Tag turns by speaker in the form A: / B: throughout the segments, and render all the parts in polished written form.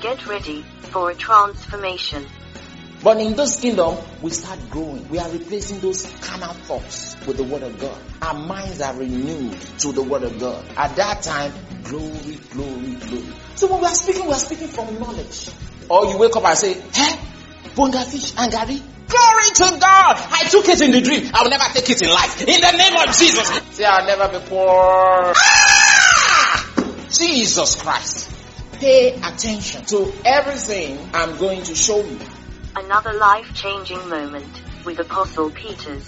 A: Get ready for a transformation.
B: But in this kingdom, we start growing. We are replacing those carnal thoughts with the word of God. Our minds are renewed to the word of God. At that time, glory, glory, glory. So when we are speaking from knowledge. Or you wake up and say, hey, bonga fish and gari. Glory to God! I took it in the dream. I will never take it in life. In the name of Jesus. Say, I'll never be poor. Jesus Christ. Pay attention to everything I'm going to show you.
A: Another life-changing moment with Apostle Peters.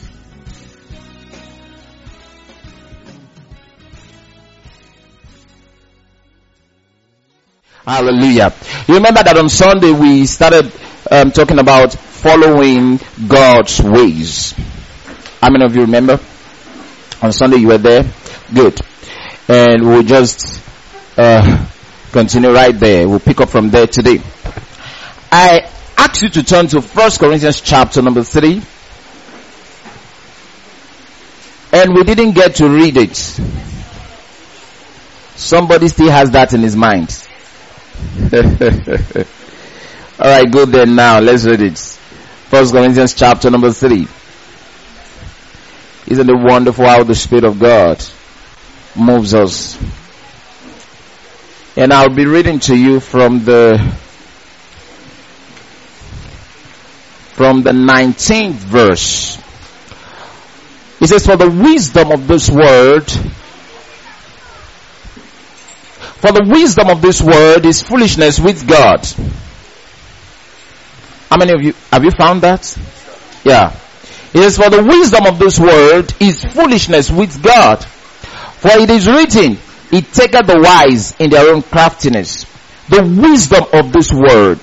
B: Hallelujah. You remember that on Sunday we started talking about following God's ways. How many of you remember? On Sunday you were there? Good. And we'll just continue right there. We'll pick up from there today. I ask you to turn to 1 Corinthians chapter number 3. And we didn't get to read it. Somebody still has that in his mind. Alright, go there now. Let's read it. 1 Corinthians chapter number 3. Isn't it wonderful how the Spirit of God moves us? And I'll be reading to you from the 19th verse. It says, for the wisdom of this word is foolishness with God. How many of you, have you found that? Yeah. It says, for the wisdom of this word is foolishness with God. For it is written, it taketh the wise in their own craftiness. The wisdom of this word.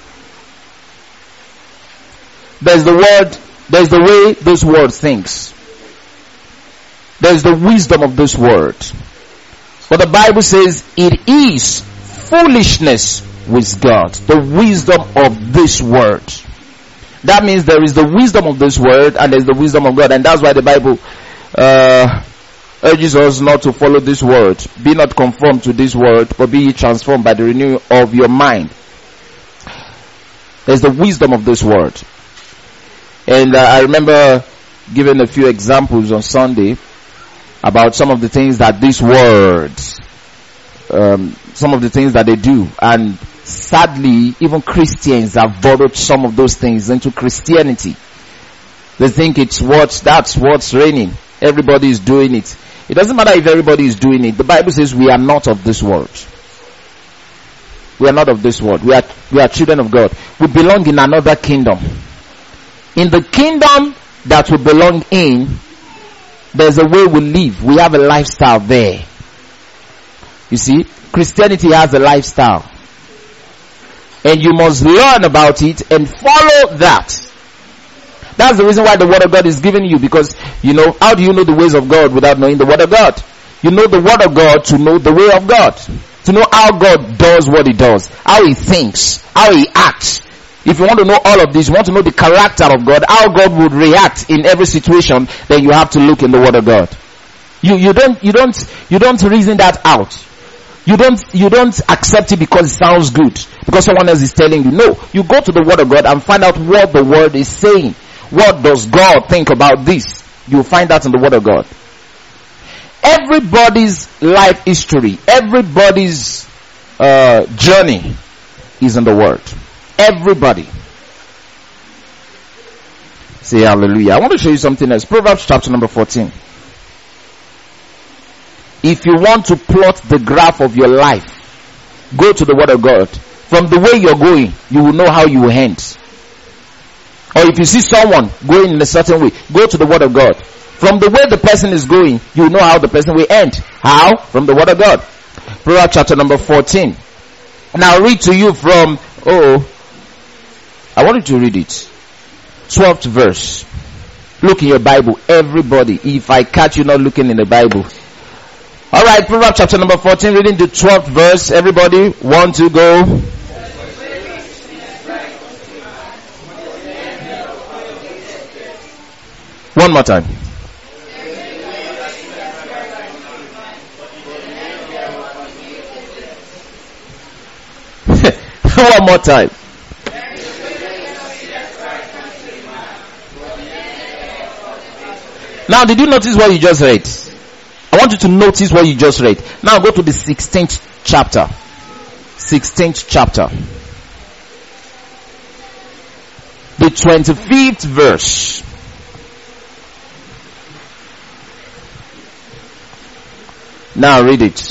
B: There's the way this word thinks. There's the wisdom of this word. But the Bible says it is foolishness with God. The wisdom of this word. That means there is the wisdom of this word and there's the wisdom of God. And that's why the Bible urges us not to follow this word. Be not conformed to this word, but be ye transformed by the renewing of your mind. There's the wisdom of this word. And I remember giving a few examples on Sunday about some of the things that these words, some of the things that they do. And sadly, even Christians have borrowed some of those things into Christianity. They think that's what's reigning. Everybody is doing it. It doesn't matter if everybody is doing it. The Bible says we are not of this world. We are not of this world. We are children of God. We belong in another kingdom. In the kingdom that we belong in, there's a way we live. We have a lifestyle there. You see, Christianity has a lifestyle. And you must learn about it and follow that. That's the reason why the word of God is given you, because, how do you know the ways of God without knowing the word of God? You know the word of God to know the way of God. To know how God does what he does. How he thinks. How he acts. If you want to know all of this, you want to know the character of God, how God would react in every situation, then you have to look in the word of God. You don't reason that out. You don't accept it because it sounds good, because someone else is telling you. No, you go to the word of God and find out what the word is saying. What does God think about this? You'll find that in the word of God. Everybody's life history, everybody's journey is in the word. Everybody. Say hallelujah. I want to show you something else. Proverbs chapter number 14. If you want to plot the graph of your life, go to the word of God. From the way you're going, you will know how you will end. Or if you see someone going in a certain way, go to the word of God. From the way the person is going, you will know how the person will end. How? From the word of God. Proverbs chapter number 14. Now I'll read to you from, I want you to read it. 12th verse. Look in your Bible, everybody. If I catch you not looking in the Bible. Alright, Proverbs chapter number 14, reading the 12th verse. Everybody, 1, 2, go. One more time. Listen one more time. Now, did you notice what you just read? I want you to notice what you just read. Now go to the 16th chapter. 16th chapter. The 25th verse. Now read it.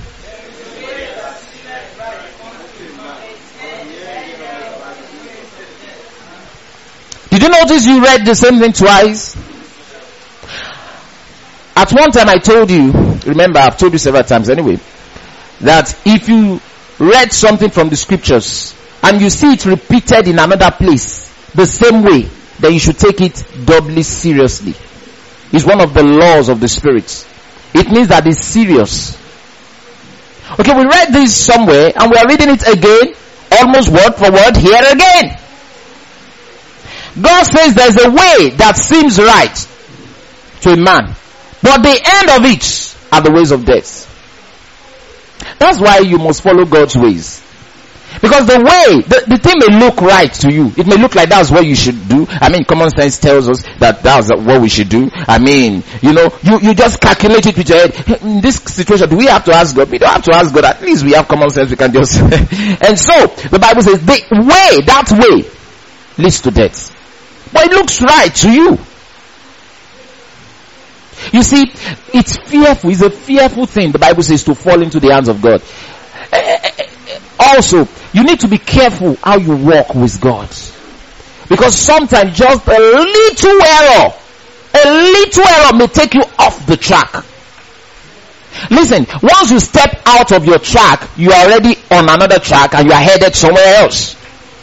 B: Did you notice you read the same thing twice? At one time I told you, remember I've told you several times anyway, that if you read something from the scriptures and you see it repeated in another place the same way, then you should take it doubly seriously. It's one of the laws of the Spirit. It means that it's serious. Okay, we read this somewhere and we are reading it again, almost word for word here again. God says there's a way that seems right to a man, but the end of it are the ways of death. That's why you must follow God's ways. Because the way, the thing may look right to you. It may look like that's what you should do. I mean, common sense tells us that that's what we should do. I mean, you just calculate it with your head. In this situation, do we have to ask God? We don't have to ask God. At least we have common sense. We can just... And so, the Bible says, that way leads to death. But it looks right to you. You see, it's fearful. It's a fearful thing, the Bible says, to fall into the hands of God. Also, you need to be careful how you walk with God. Because sometimes just a little error may take you off the track. Listen, once you step out of your track, you are already on another track and you are headed somewhere else.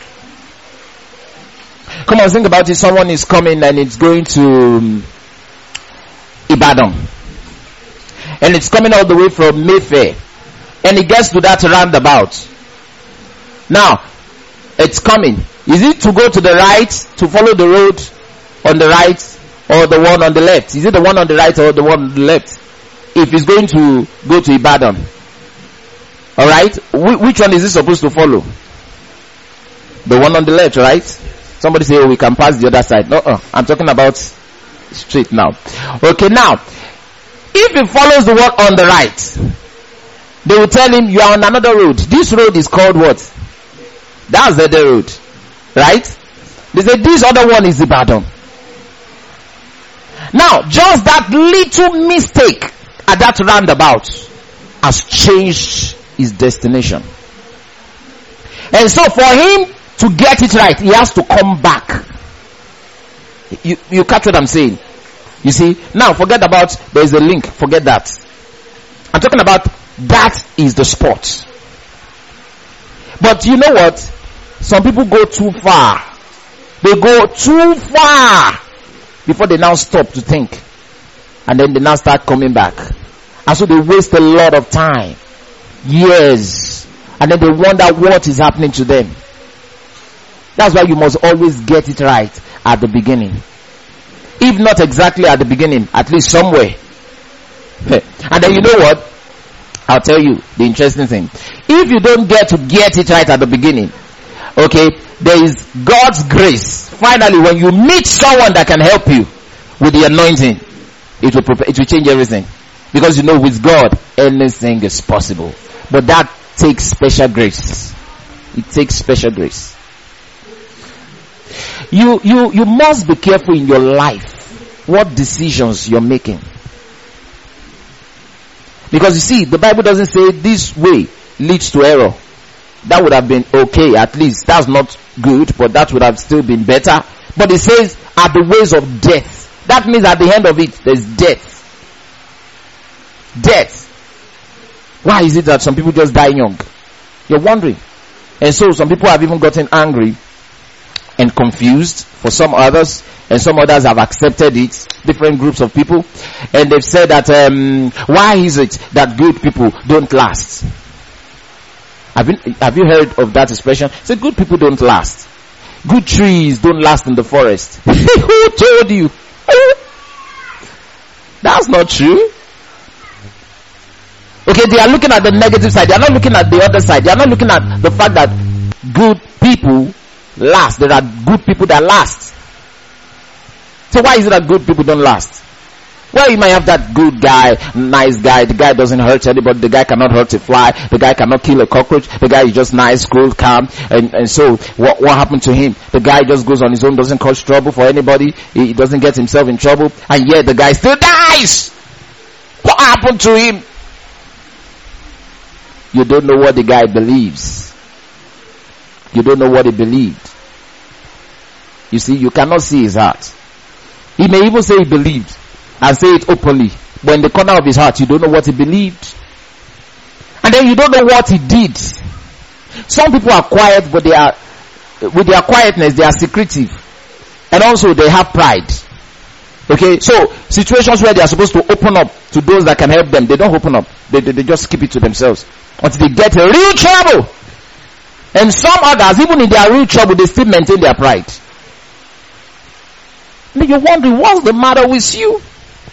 B: Come on, think about it. Someone is coming and it's going to Ibadan. And it's coming all the way from Mayfair. And it gets to that roundabout. Now, it's coming. Is it to go to the right, to follow the road on the right, or the one on the left? Is it the one on the right or the one on the left? If it's going to go to Ibadan. Alright? Which one is it supposed to follow? The one on the left, right? Somebody say, oh, we can pass the other side. No, I'm talking about straight now. Okay, now, if he follows the one on the right, they will tell him, you are on another road. This road is called what? That's the other road. Right? They say, this other one is Ibadan. Now, just that little mistake at that roundabout has changed his destination. And so for him to get it right, he has to come back. You catch what I'm saying? You see? Now, forget about, there's a link. Forget that. I'm talking about, that is the spot. But you know what? Some people go too far. They go too far before they now stop to think. And then they now start coming back. And so they waste a lot of time. Years. And then they wonder what is happening to them. That's why you must always get it right at the beginning. If not exactly at the beginning, at least somewhere. And then you know what? I'll tell you the interesting thing. If you don't get it right at the beginning, okay, there is God's grace. Finally, when you meet someone that can help you with the anointing, it will change everything. Because you know, with God, anything is possible. But that takes special grace. It takes special grace. You must be careful in your life what decisions you're making. Because you see, the Bible doesn't say this way leads to error. That would have been okay, at least. That's not good, but that would have still been better. But it says, are the ways of death. That means at the end of it, there's death. Death. Why is it that some people just die young? You're wondering. And so some people have even gotten angry and confused for some others, and some others have accepted it, different groups of people, and they've said that why is it that good people don't last? Have you heard of that expression? Say, good people don't last. Good trees don't last in the forest. Who told you? That's not true. Okay, they are looking at the negative side. They are not looking at the other side. They are not looking at the fact that good people last. There are good people that last. So why is it that good people don't last? Well, you might have that good guy, nice guy. The guy doesn't hurt anybody. The guy cannot hurt a fly. The guy cannot kill a cockroach. The guy is just nice, cool, calm. And so what happened to him? The guy just goes on his own, doesn't cause trouble for anybody. He doesn't get himself in trouble. And yet the guy still dies. What happened to him? You don't know what the guy believes. You don't know what he believed. You see, you cannot see his heart. He may even say he believed and say it openly, but in the corner of his heart you don't know what he believed, and then you don't know what he did. Some people are quiet, but they are, with their quietness, they are secretive, and also they have pride. Okay, so situations where they are supposed to open up to those that can help them, they don't open up. They just keep it to themselves until they get in real trouble. And some others, even in their real trouble, they still maintain their pride. And you're wondering, what's the matter with you?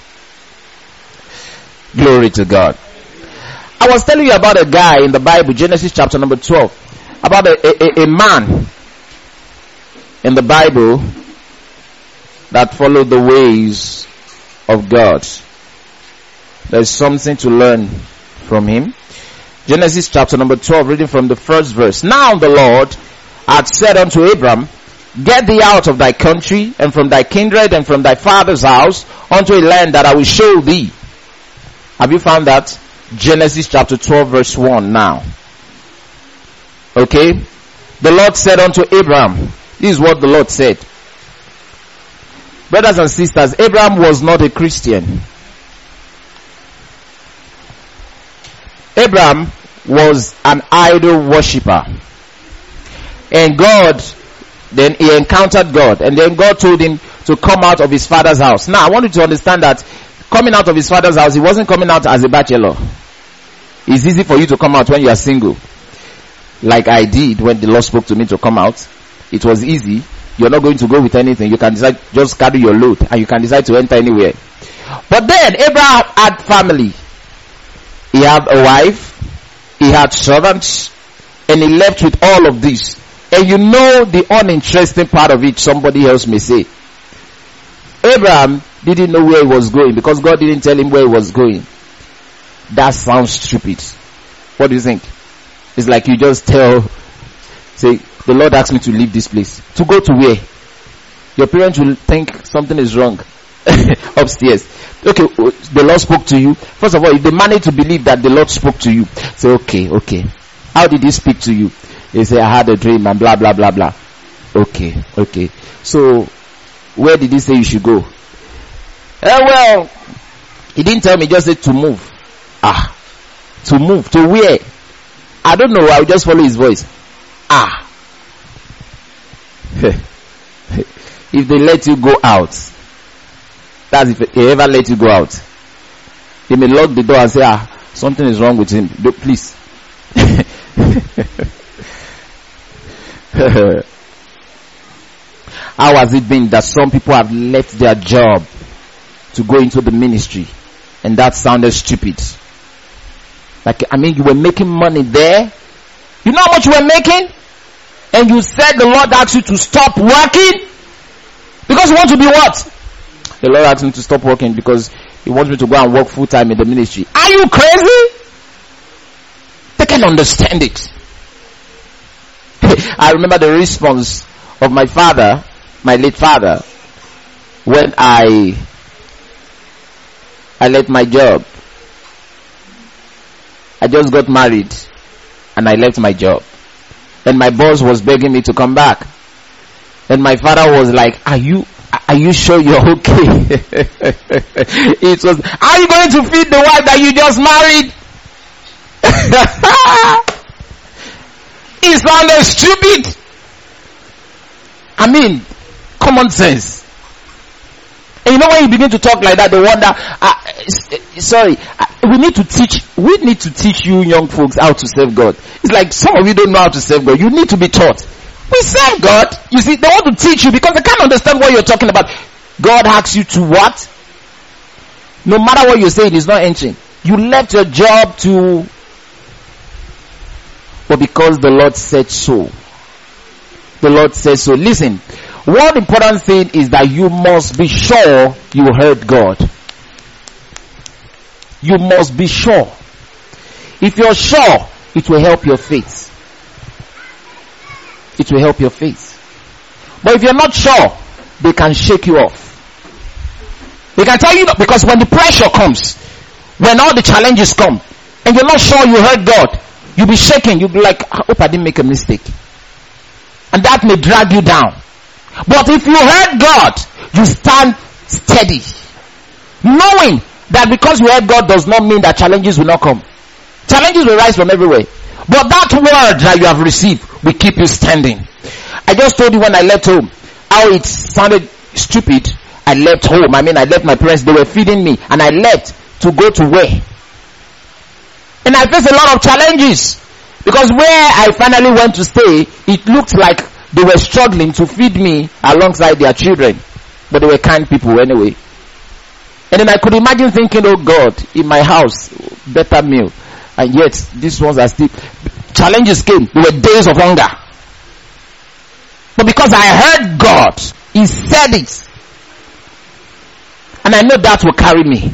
B: Glory to God. I was telling you about a guy in the Bible, Genesis chapter number 12, about a man in the Bible that followed the ways of God. There's something to learn from him. Genesis chapter number 12, reading from the first verse. Now the Lord had said unto Abram, get thee out of thy country, and from thy kindred, and from thy father's house, unto a land that I will show thee. Have you found that? Genesis chapter 12 verse 1 now. Okay? The Lord said unto Abraham, this is what the Lord said. Brothers and sisters, Abraham was not a Christian. Abraham was an idol worshipper. And God, then he encountered God, and then God told him to come out of his father's house. Now I want you to understand that coming out of his father's house, he wasn't coming out as a bachelor. It's easy for you to come out when you are single. Like I did when the Lord spoke to me to come out. It was easy. You're not going to go with anything. You can decide, just carry your load, and you can decide to enter anywhere. But then Abraham had family. He had a wife. He had servants. And he left with all of this. And you know the uninteresting part of it, somebody else may say. Abraham didn't know where he was going because God didn't tell him where he was going. That sounds stupid. What do you think? It's like you just say, the Lord asked me to leave this place. To go to where? Your parents will think something is wrong. Upstairs. Okay, the Lord spoke to you. First of all, if they manage to believe that the Lord spoke to you, say, okay. How did he speak to you? They say, I had a dream and blah, blah, blah, blah. Okay. So, where did he say you should go? Well, he didn't tell me, he just said to move. To move. To where? I don't know, I'll just follow his voice. If they let you go out, that's if they ever let you go out, they may lock the door and say, something is wrong with him. Please. How has it been that some people have left their job to go into the ministry, and that sounded stupid? You were making money there. You know how much you were making? And you said the Lord asked you to stop working because you want to be what? The Lord asked me to stop working because he wants me to go and work full time in the ministry. Are you crazy? They can understand it. I remember the response of my father, my late father, when I left my job. I just got married and I left my job. And my boss was begging me to come back. And my father was like, are you sure you're okay? It was, are you going to feed the wife that you just married? It sounded stupid. Common sense. And you know when you begin to talk like that, they wonder, we need to teach you young folks how to serve God. It's like some of you don't know how to serve God. You need to be taught. We serve God. You see, they want to teach you because they can't understand what you're talking about. God asks you to what? No matter what you're saying, it's not entering. You left your job but because the Lord said so. the Lord says so. Listen, one important thing is that you must be sure you heard God. You must be sure. If you're sure, it will help your faith. It will help your faith. But if you're not sure, they can shake you off. They can tell you that, because when the pressure comes, when all the challenges come, and you're not sure you heard God, you'll be shaking. You'll be like, I hope I didn't make a mistake. And that may drag you down. But if you heard God, you stand steady, knowing that because you heard God does not mean that challenges will not come. Challenges will rise from everywhere. But that word that you have received will keep you standing. I just told you when I left home how it sounded stupid. I left home. I left my parents. They were feeding me. And I left to go to where? And I faced a lot of challenges. Because where I finally went to stay, it looked like they were struggling to feed me alongside their children. But they were kind people anyway. And then I could imagine thinking, oh God, in my house, better meal. And yet, these ones are still... Challenges came. There were days of hunger. But because I heard God, He said it. And I know that will carry me.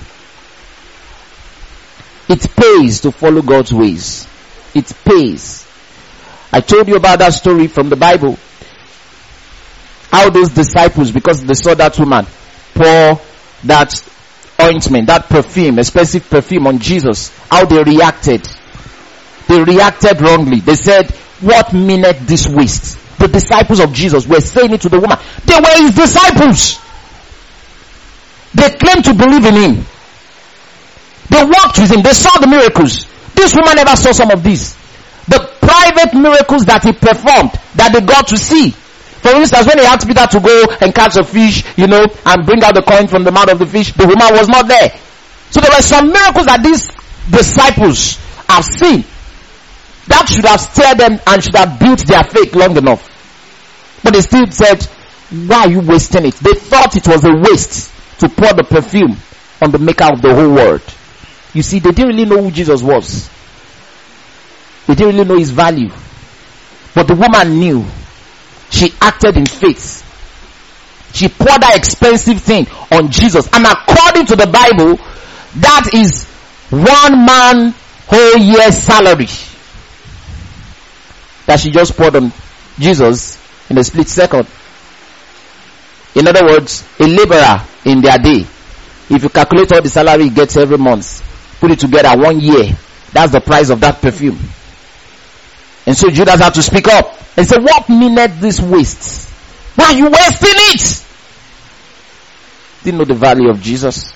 B: It pays to follow God's ways. It pays. I told you about that story from the Bible. How those disciples, because they saw that woman pour that ointment, that perfume, expensive perfume on Jesus, how they reacted. They reacted wrongly. They said, what meaneth this waste? The disciples of Jesus were saying it to the woman. They were His disciples. They claimed to believe in Him. They walked with Him. They saw the miracles. This woman never saw some of these. The private miracles that He performed, that they got to see. For instance, when He asked Peter to go and catch a fish, and bring out the coin from the mouth of the fish, the woman was not there. So there were some miracles that these disciples have seen that should have stirred them and should have built their faith long enough. But they still said, why are you wasting it? They thought it was a waste to pour the perfume on the maker of the whole world. You see, they didn't really know who Jesus was. They didn't really know His value. But the woman knew. She acted in faith. She poured that expensive thing on Jesus. And according to the Bible, that is one man whole year's salary that she just poured on Jesus in a split second. In other words, a laborer in their day, if you calculate all the salary he gets every month, put it together 1 year, that's the price of that perfume. And so Judas had to speak up and say, what meaneth this waste? Why are you wasting it? Didn't know the value of Jesus.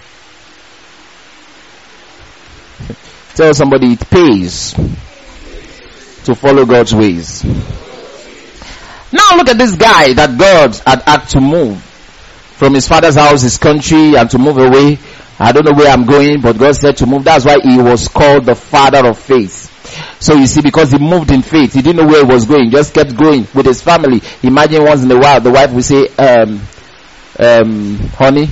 B: Tell somebody it pays to follow God's ways. Now look at this guy that God had asked to move from his father's house, his country, and to move away. I don't know where I'm going, but God said to move. That's why he was called the father of faith. So you see, because he moved in faith, he didn't know where he was going, just kept going with his family. Imagine once in a while the wife will say, honey,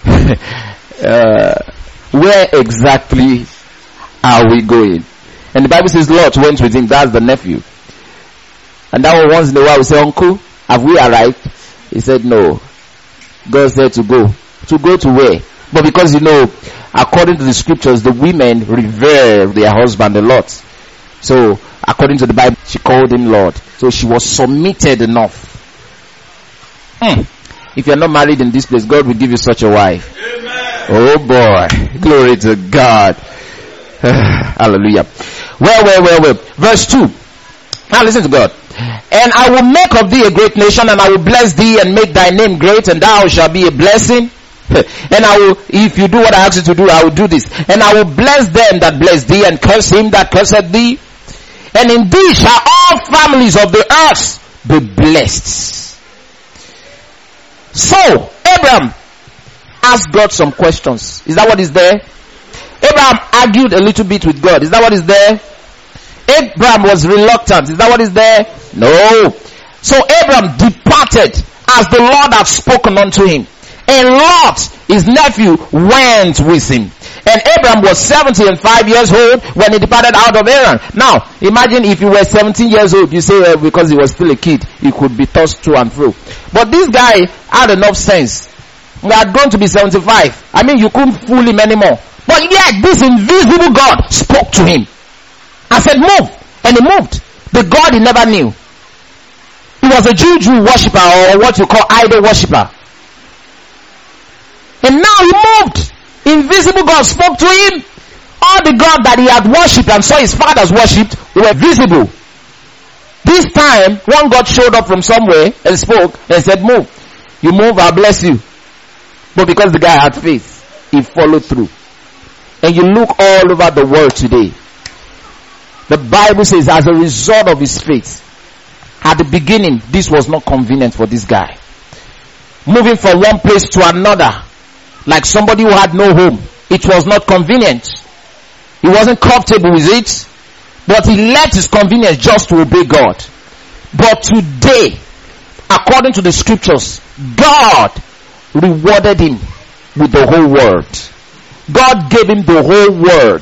B: where exactly are we going? And the Bible says Lot went with him. That's the nephew. And that one once in a while will say, uncle, have we arrived? He said no. God said to go. To go to where? But because according to the scriptures, the women revere their husband a lot. So according to the Bible, she called him Lord. So she was submitted enough. If you're not married in this place, God will give you such a wife. Amen. Oh boy. Glory to God. Hallelujah. Well. Verse 2. Now listen to God. And I will make of thee a great nation, and I will bless thee and make thy name great, and thou shalt be a blessing. And I will, if you do what I ask you to do, I will do this. And I will bless them that bless thee, and curse him that curseth thee. And in thee shall all families of the earth be blessed. So, Abraham asked God some questions. Is that what is there? Abraham argued a little bit with God. Is that what is there? Abraham was reluctant. Is that what is there? No. So Abraham departed as the Lord had spoken unto him. And Lot, his nephew, went with him. And Abraham was 75 years old when he departed out of Haran. Now, imagine if you were 17 years old, you say because he was still a kid, he could be tossed to and fro. But this guy had enough sense. He had grown to be 75. I mean, you couldn't fool him anymore. But yet, this invisible God spoke to him and said, move. And he moved. The God he never knew. He was a Jew worshipper, or what you call idol worshipper. And now he moved. Invisible God spoke to him. All the God that he had worshipped and saw his fathers worshipped were visible. This time, one God showed up from somewhere and spoke and said, move. You move, I'll bless you. But because the guy had faith, he followed through. And you look all over the world today. The Bible says as a result of his faith, at the beginning, this was not convenient for this guy. Moving from one place to another, like somebody who had no home, it was not convenient. He wasn't comfortable with it, but he left his convenience just to obey God. But today, according to the scriptures, God rewarded him with the whole world. God gave him the whole world.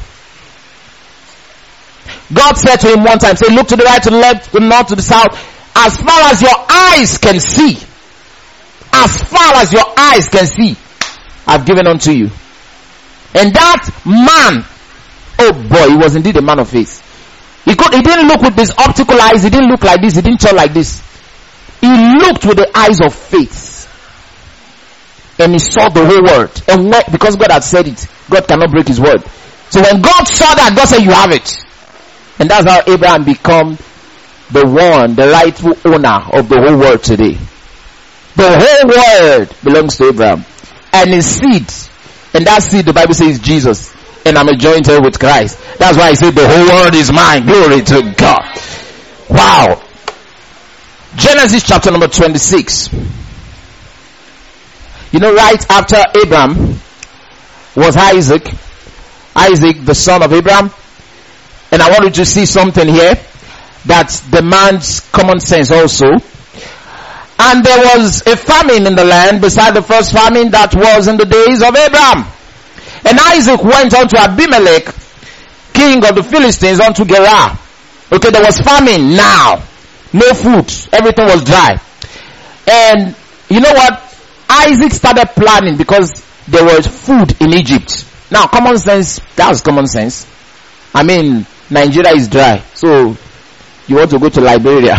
B: God said to him one time, say, look to the right, to the left, to the north, to the south, as far as your eyes can see. As far as your eyes can see, I've given unto you. And that man, oh boy, he was indeed a man of faith. He didn't look with his optical eyes, he didn't look like this, he didn't talk like this. He looked with the eyes of faith. And he saw the whole world. And because God had said it, God cannot break his word. So when God saw that, God said, you have it. And that's how Abraham became the rightful owner of the whole world today. The whole world belongs to Abraham. And his seed. And that seed, the Bible says, Jesus. And I'm a joint heir with Christ. That's why I say the whole world is mine. Glory to God. Wow. Genesis chapter number 26. You know, right after Abraham was Isaac. Isaac, the son of Abraham. And I want you to see something here that demands common sense also. And there was a famine in the land beside the first famine that was in the days of Abraham. And Isaac went unto Abimelech, king of the Philistines, unto Gerar. Okay, there was famine now. No food. Everything was dry. And you know what? Isaac started planning because there was food in Egypt. Now, common sense, that's common sense. I mean, Nigeria is dry. So, you want to go to Liberia.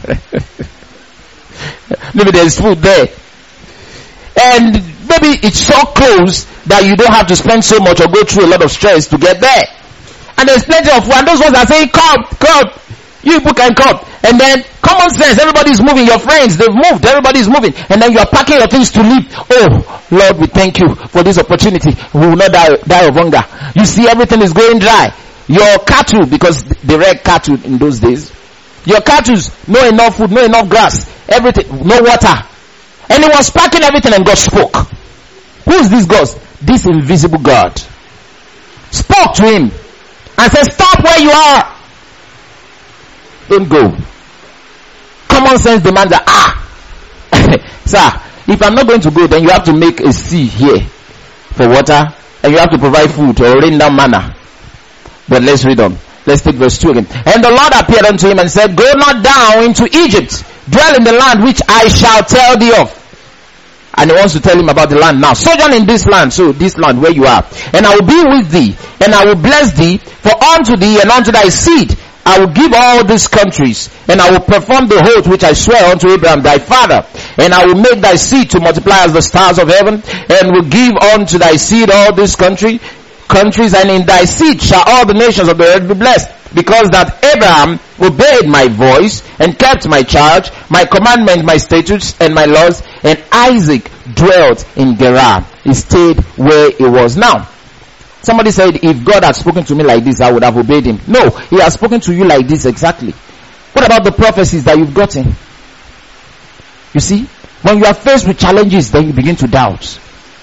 B: Maybe there's food there. And maybe it's so close that you don't have to spend so much or go through a lot of stress to get there. And there's plenty of food. And those ones are saying, come. You people can come. And then, common sense, everybody's moving. Your friends, they've moved. Everybody's moving. And then you're packing your things to leave. Oh, Lord, we thank you for this opportunity. We will not die of hunger. You see, everything is going dry. Your cattle, because they reared cattle in those days. Your cattle, no enough food, no enough grass, everything, no water. And he was packing everything and God spoke. Who's this God? This invisible God. Spoke to him and said, stop where you are. Don't go. Common sense demands that, sir, if I'm not going to go, then you have to make a sea here for water, and you have to provide food or rain down manna. But let's read on. Let's take verse 2 again. And the Lord appeared unto him and said, go not down into Egypt, dwell in the land which I shall tell thee of. And he wants to tell him about the land now. Sojourn in this land, so this land where you are. And I will be with thee, and I will bless thee, for unto thee and unto thy seed I will give all these countries, and I will perform the oath which I swear unto Abraham thy father. And I will make thy seed to multiply as the stars of heaven, and will give unto thy seed all these countries, and in thy seed shall all the nations of the earth be blessed. Because that Abraham obeyed my voice, and kept my charge, my commandments, my statutes, and my laws. And Isaac dwelt in Gerar. He stayed where he was. Now, somebody said, if God had spoken to me like this, I would have obeyed him. No, he has spoken to you like this exactly. What about the prophecies that you've gotten? You see, when you are faced with challenges, then you begin to doubt.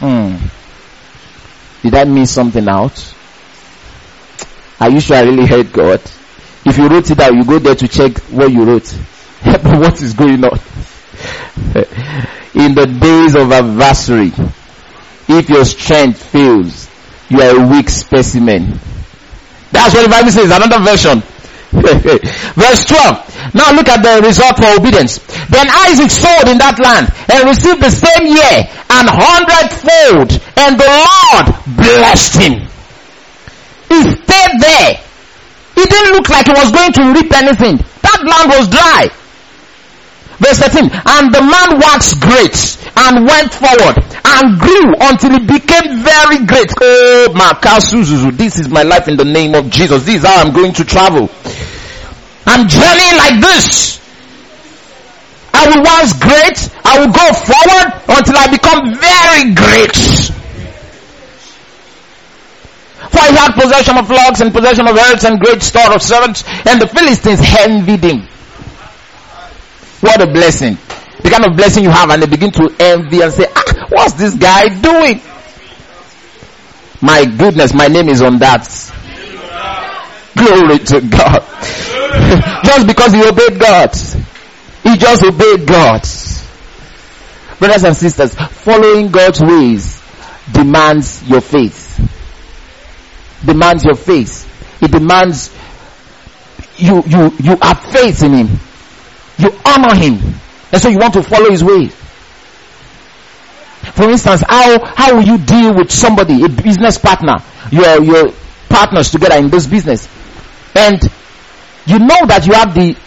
B: Did I miss something out? Are you sure I really heard God? If you wrote it out, you go there to check what you wrote. What is going on? In the days of adversary, if your strength fails, you are a weak specimen. That's what the Bible says, another version. Verse 12. Now look at the result for obedience. Then Isaac sowed in that land and received the same year 100-fold, and the Lord blessed him. He stayed there. It didn't look like he was going to reap anything. That land was dry. Verse 13. And the man waxed great and went forward and grew until he became very great. Oh, Makasuzuzu, this is my life in the name of Jesus. This is how I'm going to travel. I'm journeying like this. I will wax great. I will go forward until I become very great. For he had possession of flocks and possession of herds and great store of servants, and the Philistines envied him. What a blessing. The kind of blessing you have, and they begin to envy and say, what's this guy doing? My goodness, my name is on that. Glory to God. Just because he obeyed God. He just obeyed God. Brothers and sisters, following God's ways demands your faith. Demands your faith. It demands you have faith in him. You honor him. And so you want to follow his way. For instance, how will you deal with somebody, a business partner? Your partners together in this business. And you know that you have the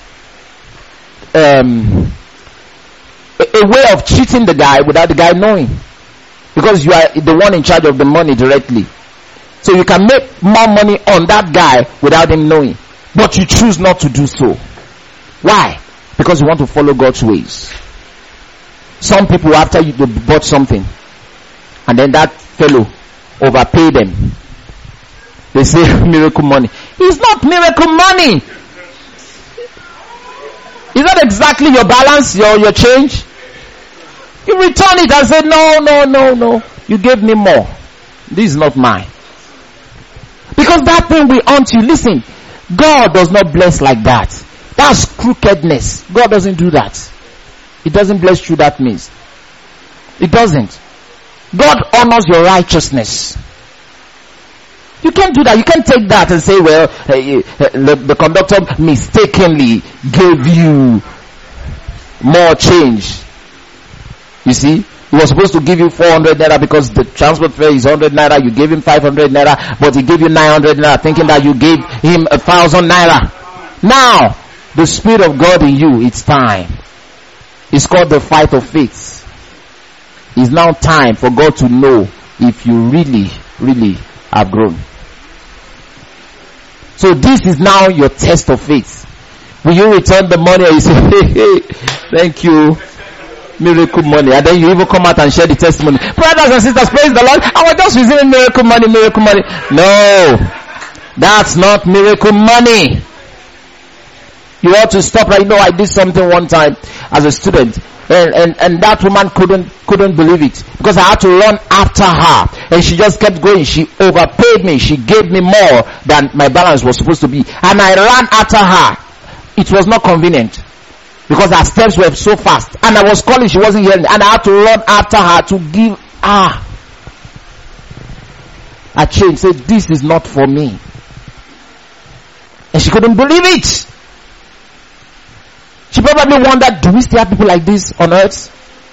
B: a way of cheating the guy without the guy knowing. Because you are the one in charge of the money directly. So you can make more money on that guy without him knowing. But you choose not to do so. Why? Because you want to follow God's ways. Some people, after they bought something, and then that fellow overpaid them, they say miracle money. It's not miracle money. Is that exactly your balance, your change? You return it and say, no. You gave me more. This is not mine. Because that thing will haunt you. Listen, God does not bless like that. That's crookedness. God doesn't do that. He doesn't bless through that means. It doesn't. God honors your righteousness. You can't do that. You can't take that and say, well, the conductor mistakenly gave you more change. You see? He was supposed to give you 400 naira because the transport fare is 100 naira. You gave him 500 naira, but he gave you 900 naira, thinking that you gave him 1,000 naira. Now, the Spirit of God in you, it's time. It's called the fight of faith. It's now time for God to know if you really, really have grown. So this is now your test of faith. Will you return the money or you say, hey, thank you, miracle money, and then you even come out and share the testimony. Brothers and sisters, praise the Lord. I was just receiving miracle money. No, that's not miracle money. You ought to stop right now. I did something one time as a student, and that woman couldn't believe it, because I had to run after her, and she just kept going. She overpaid me. She gave me more than my balance was supposed to be, and I ran after her. It was not convenient, because her steps were so fast, and I was calling, she wasn't hearing, and I had to run after her to give her a change. Say, this is not for me. And she couldn't believe it. She probably wondered, do we still have people like this on earth?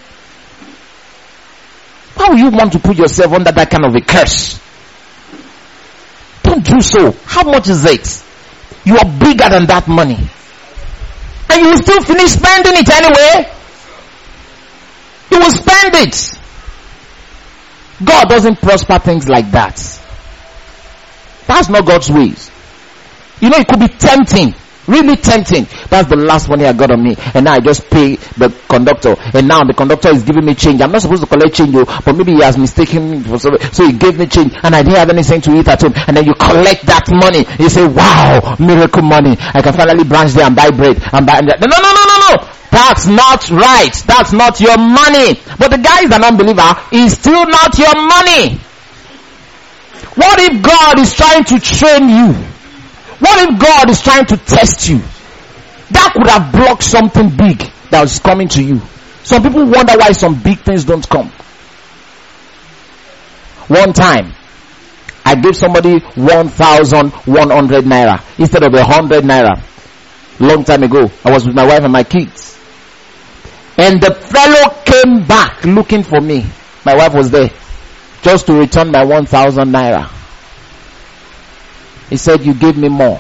B: How will you want to put yourself under that kind of a curse? Don't do so. How much is it? You are bigger than that money. And you will still finish spending it anyway. You will spend it. God doesn't prosper things like that. That's not God's ways. You know, it could be tempting. Really tempting. That's the last money I got on me, and now I just pay the conductor, and now the conductor is giving me change. I'm not supposed to collect change, but maybe he has mistaken me for something, so he gave me change, and I didn't have anything to eat at home. And then you collect that money. You say, wow, miracle money. I can finally branch there and buy bread and buy. No. That's not right. That's not your money. But the guy is an unbeliever. It's still not your money. What if God is trying to train you? What if God is trying to test you? That could have blocked something big that was coming to you. Some people wonder why some big things don't come. One time, I gave somebody 1,100 naira instead of 100 naira. Long time ago, I was with my wife and my kids. And the fellow came back looking for me. My wife was there. Just to return my 1,000 naira. He said, you gave me more.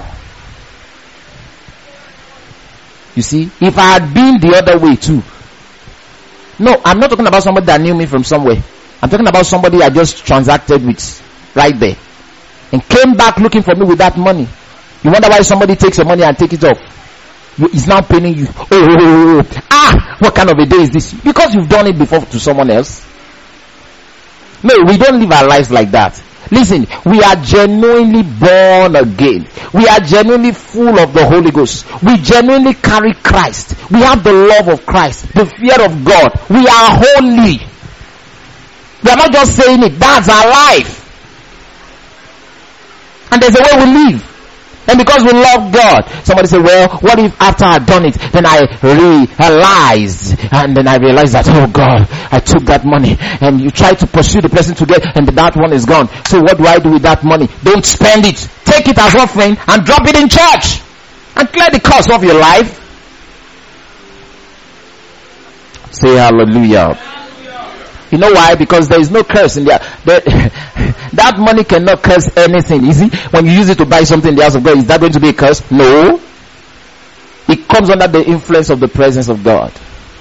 B: You see, if I had been the other way too. No, I'm not talking about somebody that knew me from somewhere. I'm talking about somebody I just transacted with right there. And came back looking for me with that money. You wonder why somebody takes your money and take it off. He's now paying you. What kind of a day is this? Because you've done it before to someone else. No, we don't live our lives like that. Listen, we are genuinely born again. We are genuinely full of the Holy Ghost. We genuinely carry Christ. We have the love of Christ, the fear of God. We are holy. We are not just saying it. That's our life. And there's a way we live. And because we love God, somebody say, well, what if after I've done it, then I realized, and then I realized that, oh God, I took that money, and you try to pursue the person to get, and that one is gone. So what do I do with that money? Don't spend it. Take it as offering and drop it in church. And clear the cost of your life. Say hallelujah. You know why? Because there is no curse in there. That money cannot curse anything. You see, when you use it to buy something in the house of God, is that going to be a curse? No. It comes under the influence of the presence of God.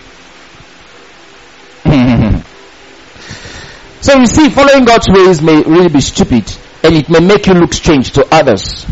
B: So you see, following God's ways may really be stupid, and it may make you look strange to others.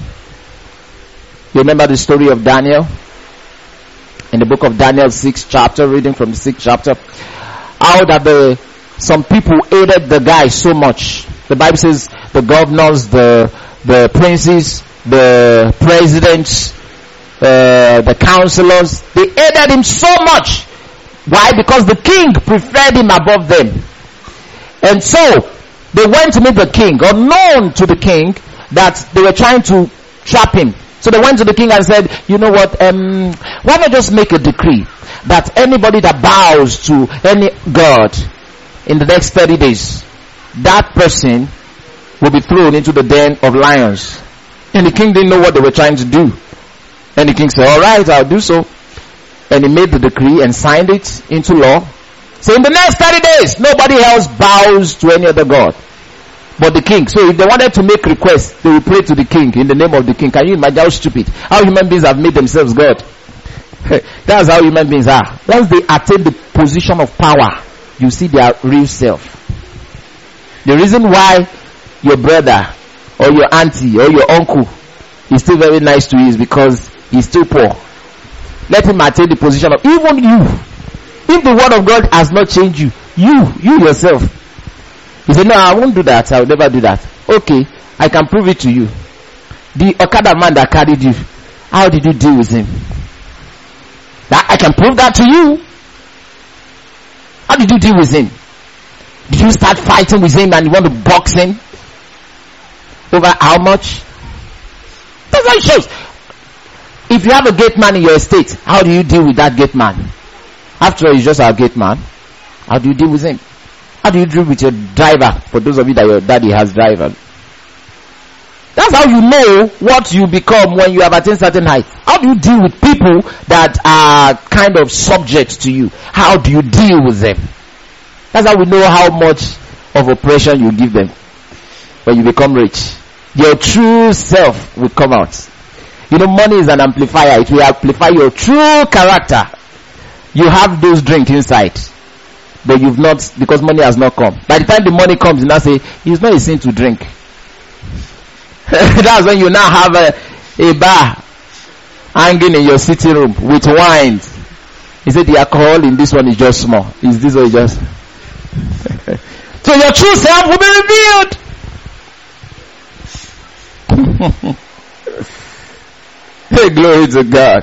B: You remember the story of Daniel? In the book of Daniel 6th chapter, reading from the 6th chapter, how that some people hated the guy so much. The Bible says the governors, the princes, the presidents, the counselors, they hated him so much. Why? Because the king preferred him above them. And so they went to meet the king, unknown to the king, that they were trying to trap him. So they went to the king and said, you know what, why not just make a decree that anybody that bows to any god in the next 30 days, that person will be thrown into the den of lions. And the king didn't know what they were trying to do. And the king said, alright, I'll do so. And he made the decree and signed it into law. So in the next 30 days, nobody else bows to any other god but the king. So if they wanted to make requests, they will pray to the king in the name of the king. Can you imagine how stupid? How human beings have made themselves God? That's how human beings are. Once they attain the position of power, you see their real self. The reason why your brother or your auntie or your uncle is still very nice to you is because he's still poor. Let him attain the position of even you. If the word of God has not changed you, you yourself. He said, no, I won't do that. I'll never do that. Okay, I can prove it to you. The Okada man that carried you, how did you deal with him? That I can prove that to you. How did you deal with him? Did you start fighting with him and you want to box him? Over how much? That's what it shows. If you have a gate man in your estate, how do you deal with that gate man? After all, he's just our gate man. How do you deal with him? How do you deal with your driver? For those of you that your daddy has driver. That's how you know what you become when you have attained certain height. How do you deal with people that are kind of subject to you? How do you deal with them? That's how we know how much of oppression you give them when you become rich. Your true self will come out. You know, money is an amplifier. It will amplify your true character. You have those drinks inside, but you've not, because money has not come. By the time the money comes, you now say, it's not a sin to drink. That's when you now have a bar hanging in your sitting room with wine. He said the alcohol in this one is just small. Is this one just? So your true self will be revealed. Hey, glory to God.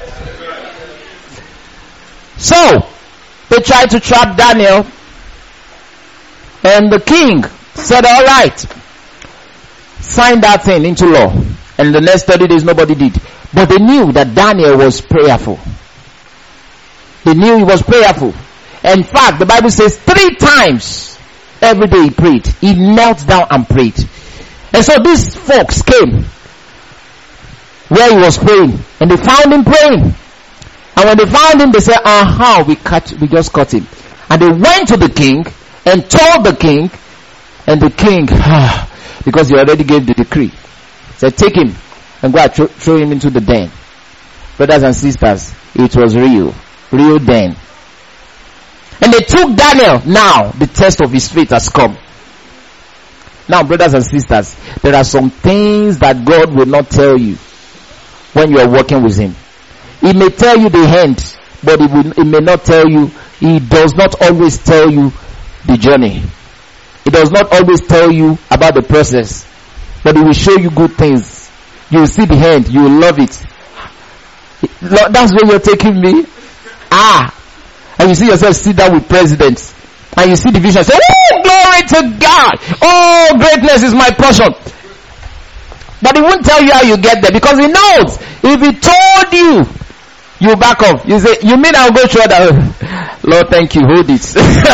B: So they tried to trap Daniel, and the king said, all right, sign that thing into law. And the next 30 days nobody did. But they knew that Daniel was prayerful. They knew he was prayerful. In fact, the Bible says 3 times every day he prayed. He knelt down and prayed. And so these folks came where he was praying, and they found him praying. And when they found him, they said, we just caught him. And they went to the king and told the king, and the king, because he already gave the decree, said, take him and go and throw him into the den. Brothers and sisters, it was real den. And they took Daniel. Now the test of his faith has come. Now, brothers and sisters, there are some things that God will not tell you when you are working with him. He may tell you the end, but he may not tell you. He does not always tell you the journey. He does not always tell you about the process, but he will show you good things. You will see the end. You will love it. Lord, that's where you're taking me. And you see yourself sit down with presidents, and you see the vision. Say, oh, glory to God! Oh, greatness is my portion. But he won't tell you how you get there, because he knows if he told you, you back off. You say, you mean I'll go through that? Lord, thank you. Hold it.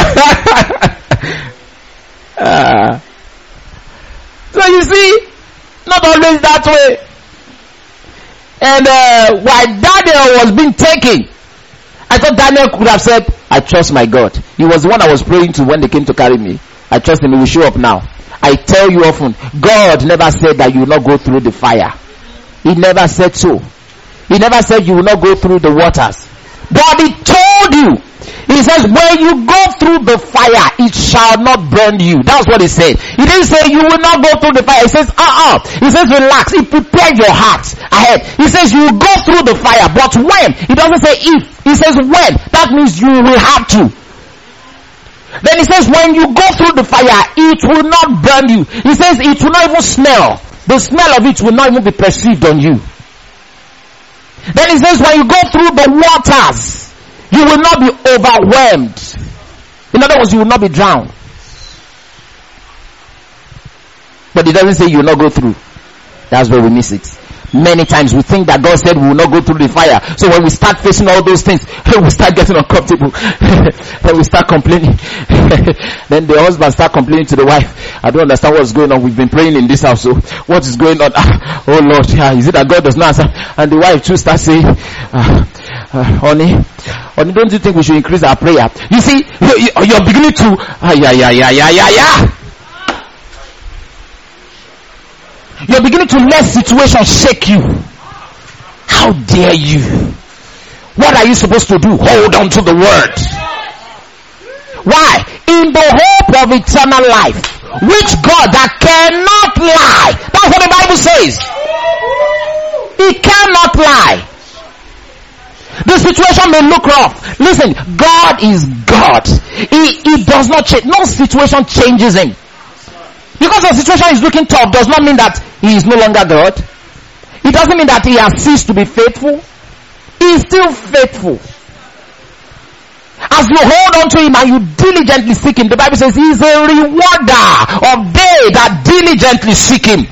B: So you see, not always that way. And while Daniel was being taken, I thought Daniel could have said, I trust my God. He was the one I was praying to when they came to carry me. I trust him. He will show up now. I tell you often, God never said that you will not go through the fire. He never said so. He never said you will not go through the waters. But he told you. He says, when you go through the fire, it shall not burn you. That's what he said. He didn't say you will not go through the fire. He says, He says, relax. He prepared your heart ahead. He says, you will go through the fire. But when? He doesn't say if. He says when. That means you will have to. Then he says, when you go through the fire, it will not burn you. He says, it will not even smell. The smell of it will not even be perceived on you. Then he says, when you go through the waters, you will not be overwhelmed. In other words, you will not be drowned. But he doesn't say you will not go through. That's where we miss it. Many times we think that God said we will not go through the fire. So when we start facing all those things, we start getting uncomfortable. Then we start complaining. Then the husband start complaining to the wife. I don't understand what's going on. We've been praying in this house. So what is going on? Oh Lord, is it that God does not answer? And the wife too starts saying, honey, don't you think we should increase our prayer? You see, you're beginning to, You're beginning to let situations shake you. How dare you? What are you supposed to do? Hold on to the word. Why? In the hope of eternal life, which God that cannot lie. That's what the Bible says. He cannot lie. The situation may look rough. Listen, God is God. He does not change. No situation changes him. Because the situation is looking tough does not mean that he is no longer God. It doesn't mean that he has ceased to be faithful. He is still faithful. As you hold on to him and you diligently seek him, the Bible says he is a rewarder of they that diligently seek him.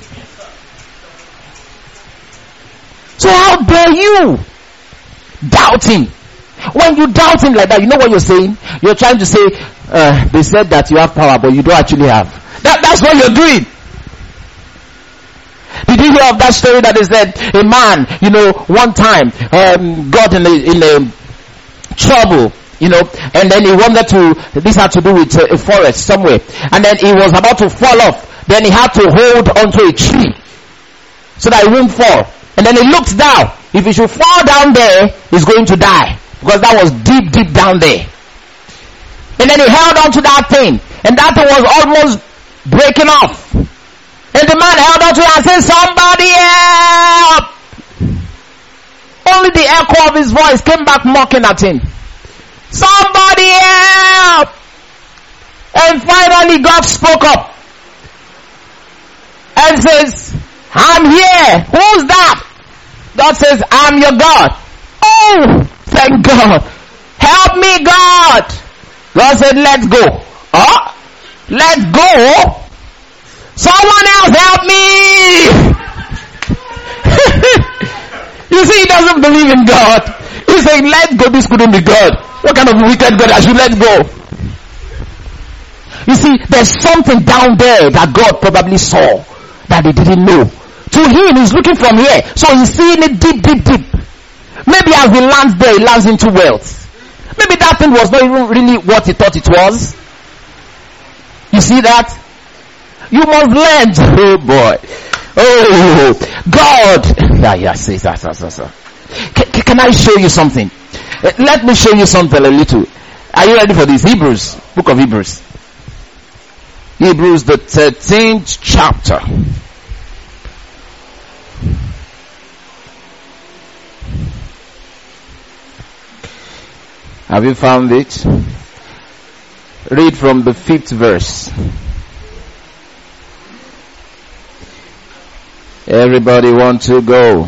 B: So how dare you doubt him? When you doubt him like that, you know what you're saying? You're trying to say, they said that you have power, but you don't actually have. That's what you're doing. Did you hear of that story that they said a man, one time got in a trouble, and then he wanted to, this had to do with a forest somewhere, and then he was about to fall off. Then he had to hold onto a tree so that he won't fall. And then he looked down. If he should fall down there, he's going to die, because that was deep down there. And then he held onto that thing, and that thing was almost breaking off. And the man held on to it and said, somebody help! Only the echo of his voice came back mocking at him. Somebody help! And finally God spoke up and says, I'm here. Who's that? God says, I'm your God. Oh, thank God. Help me, God. God said, let's go. Let's go. Someone else help me. You see, he doesn't believe in God. He's saying, let go, this couldn't be God. What kind of wicked God I should let go? You see, there's something down there that God probably saw that he didn't know. To him, he's looking from here, so he's seeing it deep. Maybe as he lands there, he lands into wealth. Maybe that thing was not even really what he thought it was. You see that? You must learn. Oh boy. Oh, God. Can I show you something? Let me show you something a little. Are you ready for this? Hebrews, book of Hebrews. Hebrews, the 13th chapter. Have you found it? Read from the 5th verse. Everybody want to go?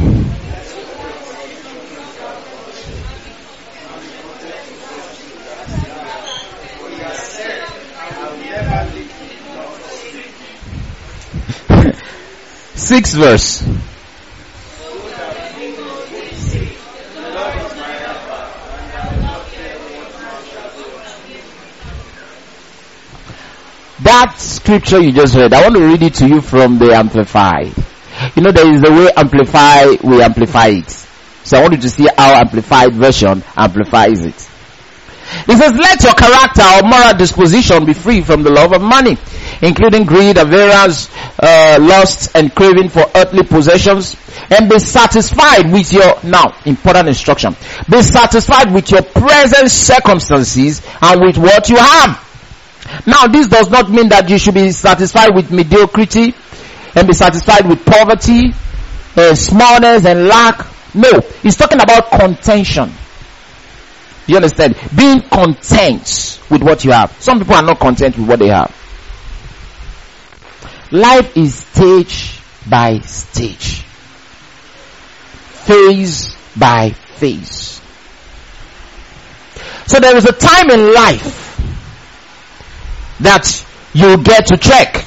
B: Sixth verse. That scripture you just read, I want to read it to you from the Amplified. You know, there is a way we amplify it. So I want you to see how Amplified version amplifies it. It says, let your character or moral disposition be free from the love of money, including greed, avarice, lust, and craving for earthly possessions, and be satisfied with your, now, important instruction, be satisfied with your present circumstances and with what you have. Now, this does not mean that you should be satisfied with mediocrity and be satisfied with poverty, smallness and lack. No, he's talking about contention. You understand? Being content with what you have. Some people are not content with what they have. Life is stage by stage, phase by phase. So there is a time in life that you get to trek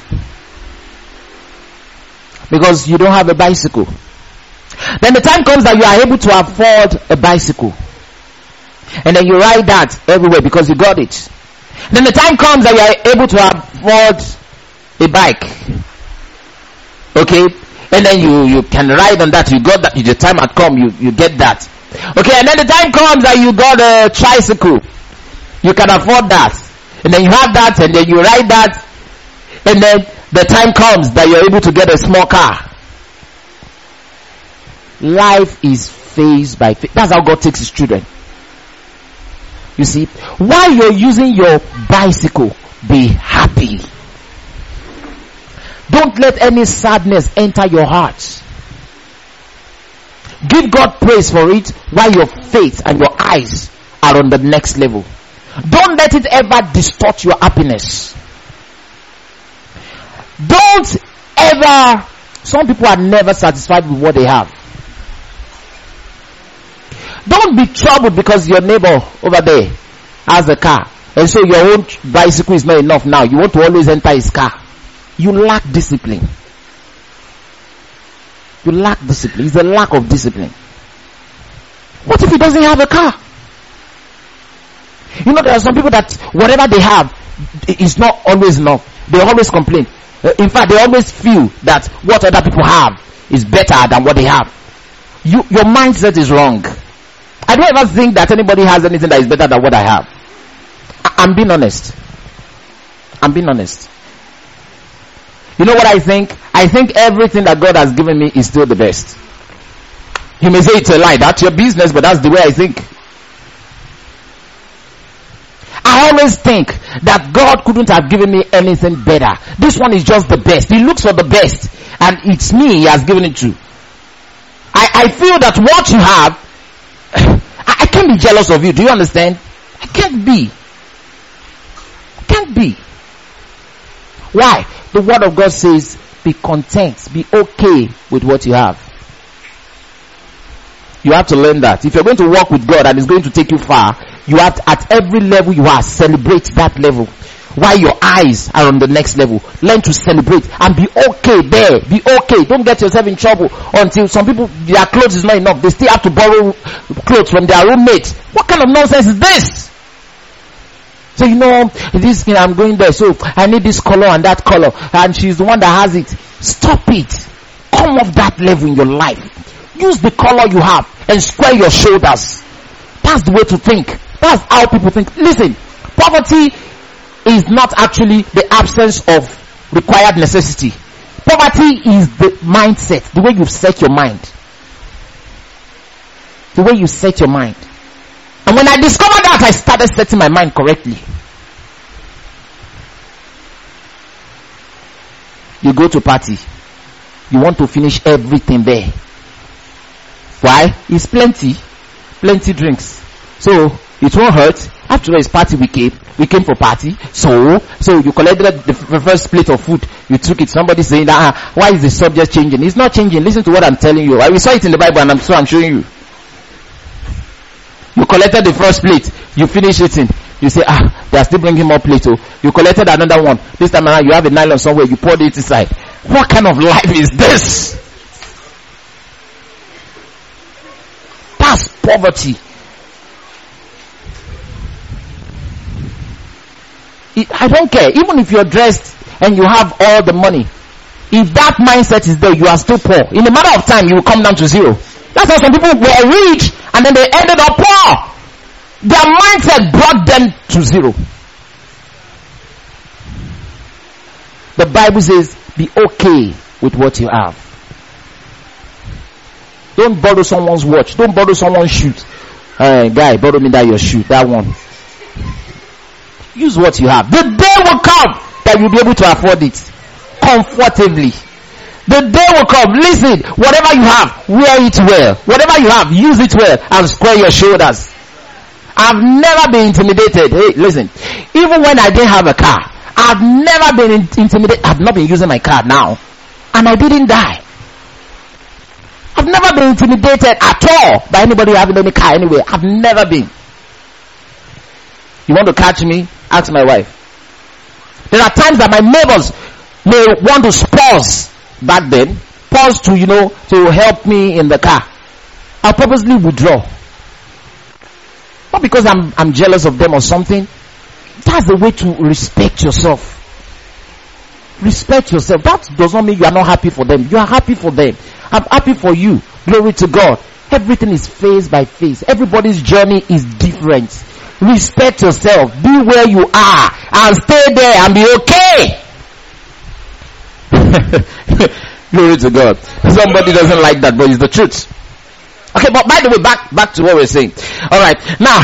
B: because you don't have a bicycle. Then the time comes that you are able to afford a bicycle, and then you ride that everywhere because you got it. Then the time comes that you are able to afford a bike, okay, and then you can ride on that. You got that. The time had come, you get that, okay. And then the time comes that you got a tricycle, you can afford that. And then you have that, and then you ride that, and then the time comes that you're able to get a small car. Life is phase by phase. That's how God takes his children. You see, while you're using your bicycle, be happy. Don't let any sadness enter your heart. Give God praise for it while your faith and your eyes are on the next level. Don't let it ever distort your happiness. Don't ever, some people are never satisfied with what they have. Don't be troubled because your neighbor over there has a car, and so your own bicycle is not enough now. You want to always enter his car. You lack discipline. You lack discipline. It's a lack of discipline. What if he doesn't have a car? You know, there are some people that whatever they have is not always enough. They always complain. In fact, they always feel that what other people have is better than what they have. Your mindset is wrong. I don't ever think that anybody has anything that is better than what I have. I'm being honest. You know what I think? I think everything that God has given me is still the best. You may say it's a lie. That's your business, but that's the way I think. I always think that God couldn't have given me anything better. This one is just the best. He looks for the best, and it's me he has given it to. I feel that what you have, I can't be jealous of you. Do you understand? I can't be. Why? The word of God says, be content, be okay with what you have. You have to learn that. If you're going to walk with God and it's going to take you far, you have to, at every level you are, celebrate that level. while your eyes are on the next level. Learn to celebrate and be okay there. Be okay. Don't get yourself in trouble until some people, their clothes is not enough. They still have to borrow clothes from their roommates. What kind of nonsense is this? So this thing, I'm going there, so I need this color and that color, and she's the one that has it. Stop it. Come off that level in your life. Use the color you have and square your shoulders. That's the way to think. That's how people think. Listen, poverty is not actually the absence of required necessity. Poverty is the mindset, the way you set your mind. The way you set your mind. And when I discovered that, I started setting my mind correctly. You go to party. You want to finish everything there. Why? It's plenty drinks. So, it won't hurt. After all, it's party we came for party. So you collected the first plate of food. You took it. Somebody saying that, why is the subject changing? It's not changing. Listen to what I'm telling you. We saw it in the Bible and I'm showing you. You collected the first plate. You finish eating. You say, they are still bringing more plate. You collected another one. This time around, you have a nylon somewhere. You poured it inside. What kind of life is this? That's poverty. I don't care. Even if you're dressed and you have all the money, if that mindset is there, you are still poor. In a matter of time, you will come down to zero. That's how some people were rich and then they ended up poor. Their mindset brought them to zero. The Bible says, be okay with what you have. Don't borrow someone's watch. Don't borrow someone's shoes. Guy, borrow me your shoe. That one. Use what you have. The day will come that you'll be able to afford it comfortably. The day will come. Listen, whatever you have, wear it well. Whatever you have, use it well and square your shoulders. I've never been intimidated. Hey, listen. Even when I didn't have a car, I've never been intimidated. I've not been using my car now. And I didn't die. I've never been intimidated at all by anybody having any car anyway. I've never been. You want to catch me? Ask my wife. There are times that my neighbors may want to pause back then. Pause to help me in the car. I'll purposely withdraw. Not because I'm jealous of them or something. That's the way to respect yourself. Respect yourself. That does not mean you are not happy for them. You are happy for them. I'm happy for you. Glory to God. Everything is phase by phase. Everybody's journey is different. Respect yourself. Be where you are and stay there and be okay. Glory to God. Somebody doesn't like that, but it's the truth. Okay, but by the way, back to what we're saying. Alright, now,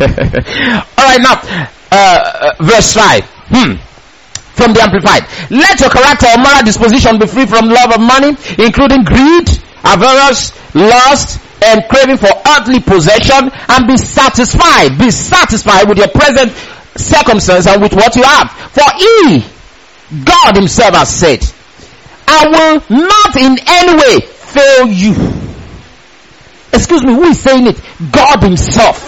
B: verse 5. From the Amplified. Let your character or moral disposition be free from love of money, including greed, avarice, lust, and craving for earthly possession, and be satisfied with your present circumstance and with what you have. For he, God himself has said, I will not in any way fail you. Excuse me, who is saying it? God himself.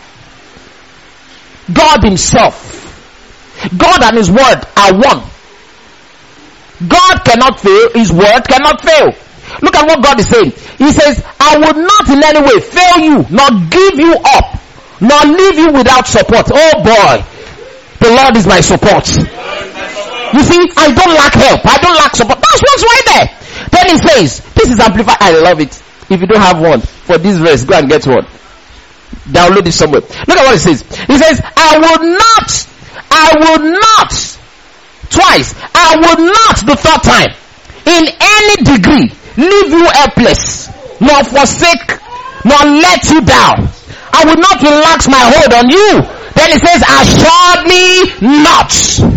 B: God himself. God and his word are one. God cannot fail. His word cannot fail. Look at what God is saying. He says, I will not in any way fail you, nor give you up, nor leave you without support. Oh boy, the Lord is my support. You see, I don't lack help. I don't lack support. That's what's right there. Then he says, this is Amplified. I love it. If you don't have one for this verse, go and get one. Download it somewhere. Look at what it says. He says, I will not, twice, I will not the third time, in any degree, leave you helpless, nor forsake, nor let you down. I will not relax my hold on you. Then it says, assuredly not.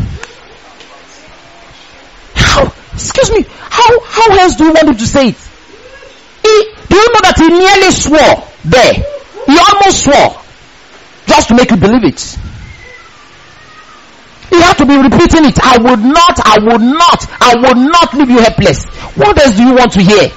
B: Excuse me, how else do you want him to say it? Do you know that he nearly swore there? He almost swore just to make you believe it. You have to be repeating it. I would not leave you helpless. What else do you want to hear?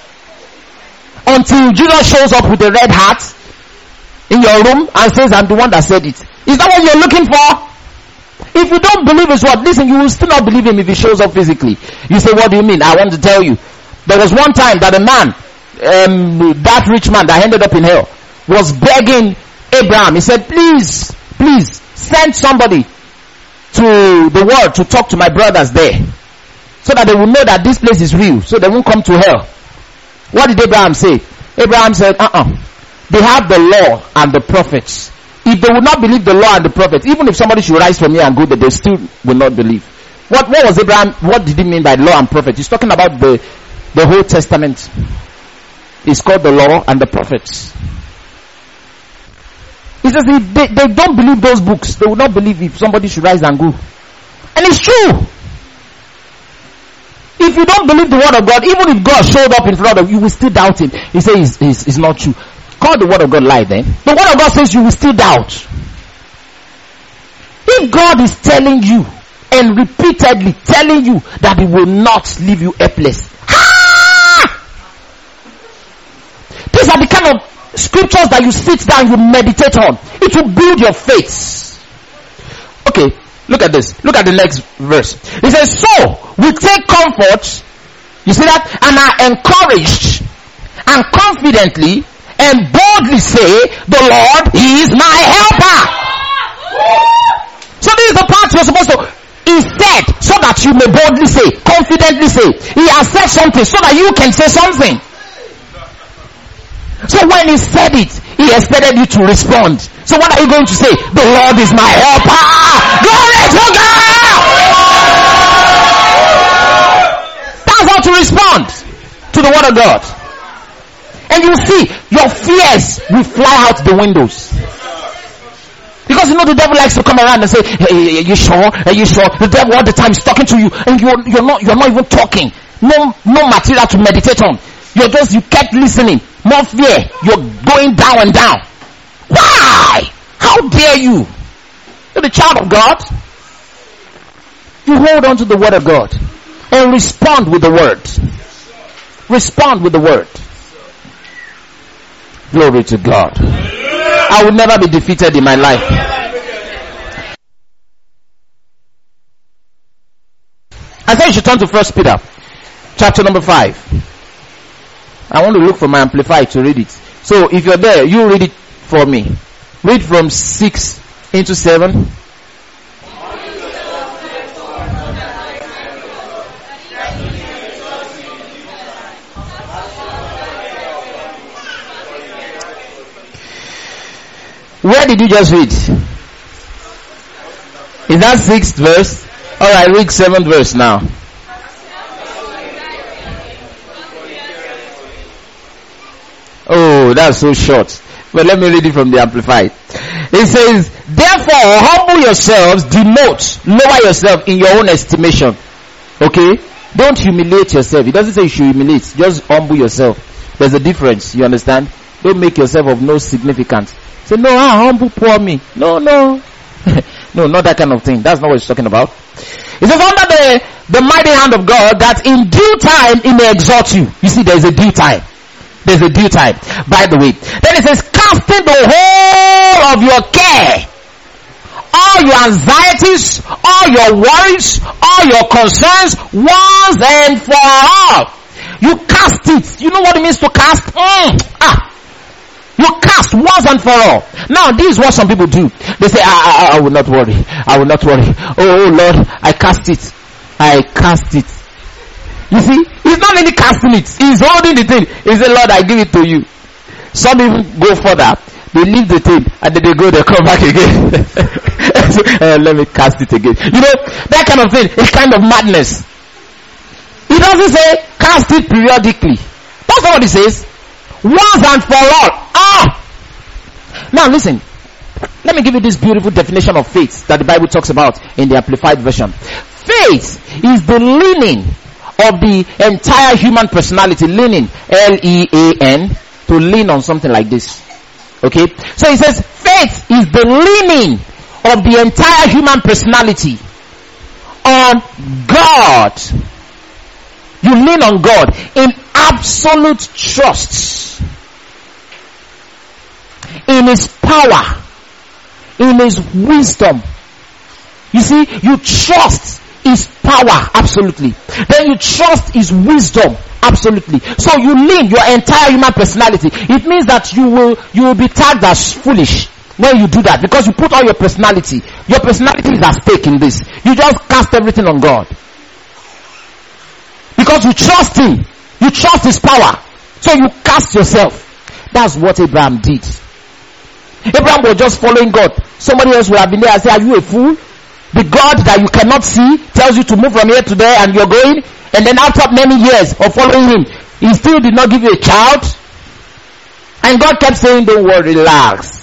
B: Until Jesus shows up with a red hat in your room and says, I'm the one that said it. Is that what you're looking for? If you don't believe his word, listen, you will still not believe him if he shows up physically. You say, what do you mean? I want to tell you. There was one time that a man, that rich man that ended up in hell, was begging Abraham. He said, please, send somebody to the world to talk to my brothers there, so that they will know that this place is real, so they won't come to hell. What did Abraham say? Abraham said, they have the law and the prophets. If they would not believe the law and the prophets, even if somebody should rise from here and go there, they still will not believe. What was Abraham, what did he mean by law and prophet? He's talking about the whole Testament. It's called the law and the prophets. He says if they don't believe those books, they will not believe if somebody should rise and go. And it's true. If you don't believe the word of God, even if God showed up in front of you, you will still doubt him. He says it's not true. Call the word of God lie then. The word of God says you will still doubt. If God is telling you and repeatedly telling you that he will not leave you helpless. These are the kind of scriptures that you sit down, you meditate on. It will build your faith. Okay, look at this. Look at the next verse. It says, so we take comfort, you see that, and are encouraged and confidently and boldly say, the Lord is my helper. So this is the part you're supposed to, he said, so that you may boldly say, confidently say. He has said something so that you can say something. So when he said it, he expected you to respond. So what are you going to say? The Lord is my helper. Glory to God. That's how to respond to the word of God. And you see, your fears will fly out the windows. Because you know the devil likes to come around and say, hey, are you sure? Are you sure? The devil all the time is talking to you and you're not even talking. No material to meditate on. You kept listening. More fear. You're going down and down. Why? How dare you? You're the child of God. You hold on to the word of God and respond with the word. Respond with the word. Glory to God. I will never be defeated in my life. I said you should turn to 1 Peter chapter number 5. I want to look for my amplifier to read it. So if you're there, you read it for me. Read from 6 into 7. Where did you just read? Is that 6th verse? Alright, read 7th verse now. Oh, that's so short. But let me read it from the Amplified. It says, therefore, humble yourselves, lower yourself in your own estimation. Okay? Don't humiliate yourself. It doesn't say you should humiliate. Just humble yourself. There's a difference. You understand? Don't make yourself of no significance. Say, no, humble poor me. No. No, not that kind of thing. That's not what it's talking about. It says, under the mighty hand of God, that in due time he may exalt you. You see, there's a due time. There's a due time. By the way. Then it says, casting the whole of your care, all your anxieties, all your worries, all your concerns, once and for all. You cast it. You know what it means to cast? You cast once and for all. Now, this is what some people do. They say, I will not worry. I will not worry. Oh Lord, I cast it. I cast it. You see, he's not really casting it. He's holding the thing. He said, Lord, I give it to you. Some even go further. They leave the thing and then they come back again. So, let me cast it again. You know, that kind of thing is kind of madness. He doesn't say cast it periodically. That's not what he says. Once and for all. Now listen. Let me give you this beautiful definition of faith that the Bible talks about in the Amplified Version. Faith is the leaning of the entire human personality. Leaning, L-E-A-N, to lean on something like this. Okay? So he says faith is the leaning of the entire human personality on God. You lean on God in absolute trust in his power, in his wisdom, You see, you trust his power, absolutely. Then you trust his wisdom, absolutely. So you lean your entire human personality. It means that you will be tagged as foolish when you do that, because you put all your personality. Your personality is at stake in this. You just cast everything on God. Because you trust him. You trust his power. So you cast yourself. That's what Abraham did. Abraham was just following God. Somebody else would have been there and say, are you a fool? The God that you cannot see tells you to move from here to there and you're going. And then after many years of following him, he still did not give you a child. And God kept saying, don't worry, relax.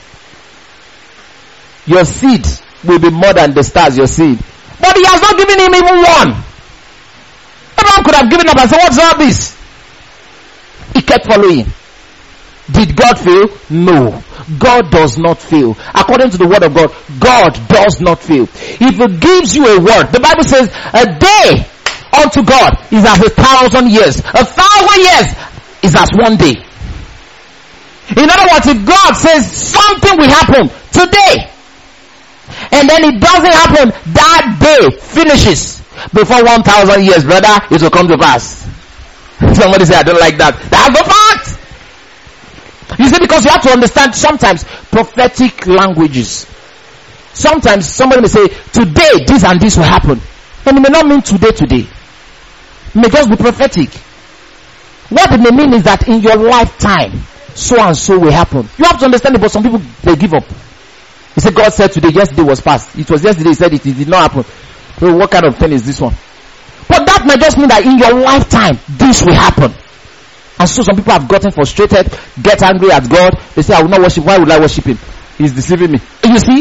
B: Your seed will be more than the stars, your seed. But he has not given him even one. Abraham could have given up and said, what's all this? He kept following. Did God fail? No. God does not fail. According to the word of God, God does not fail. If he gives you a word, the Bible says, a day unto God is as 1,000 years. 1,000 years is as one day. In other words, if God says something will happen today, and then it doesn't happen, that day finishes. Before 1,000 years, brother, it will come to pass. Somebody say, I don't like that. That's the fact. You see, because you have to understand sometimes prophetic languages. Sometimes somebody may say, today this and this will happen. And it may not mean today. It may just be prophetic. What it may mean is that in your lifetime, so and so will happen. You have to understand it, but some people, they give up. He said, God said today, yesterday was past. It was yesterday, he said it did not happen. So what kind of thing is this one? But that may just mean that in your lifetime, this will happen. And so some people have gotten frustrated, get angry at God. They say, I will not worship. Why would I worship him? He's deceiving me. You see?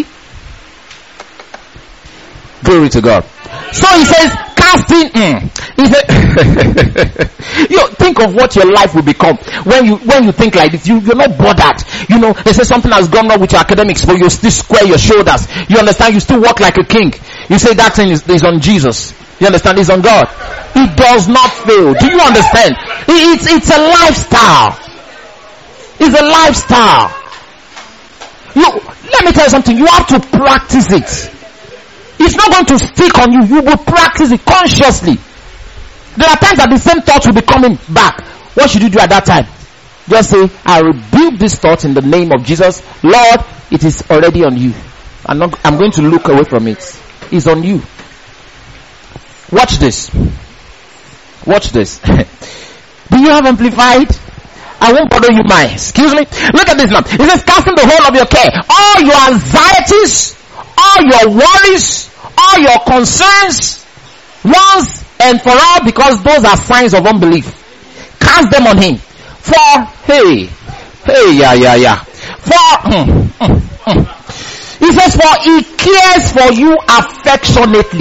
B: Glory to God. So he says, casting in. He said, you think of what your life will become when you think like this. You're not bothered. You know, they say something has gone wrong with your academics, but you still square your shoulders. You understand? You still walk like a king. You say that thing is on Jesus. You understand? It's on God. It does not fail. Do you understand? It's a lifestyle. It's a lifestyle. Let me tell you something. You have to practice it. It's not going to stick on you. You will practice it consciously. There are times that the same thoughts will be coming back. What should you do at that time? Just say, I rebuke this thought in the name of Jesus. Lord, it is already on you. I'm going to look away from it. It's on you. Watch this. Watch this. Do you have Amplified? I won't bother you mine. Excuse me. Look at this now. It says, casting the whole of your care, all your anxieties, all your worries, all your concerns, once and for all, because those are signs of unbelief. Cast them on him. For, He says, for he cares for you affectionately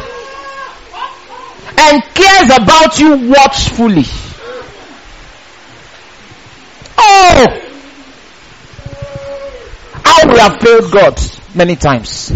B: and cares about you watchfully. Oh, how we have failed God many times.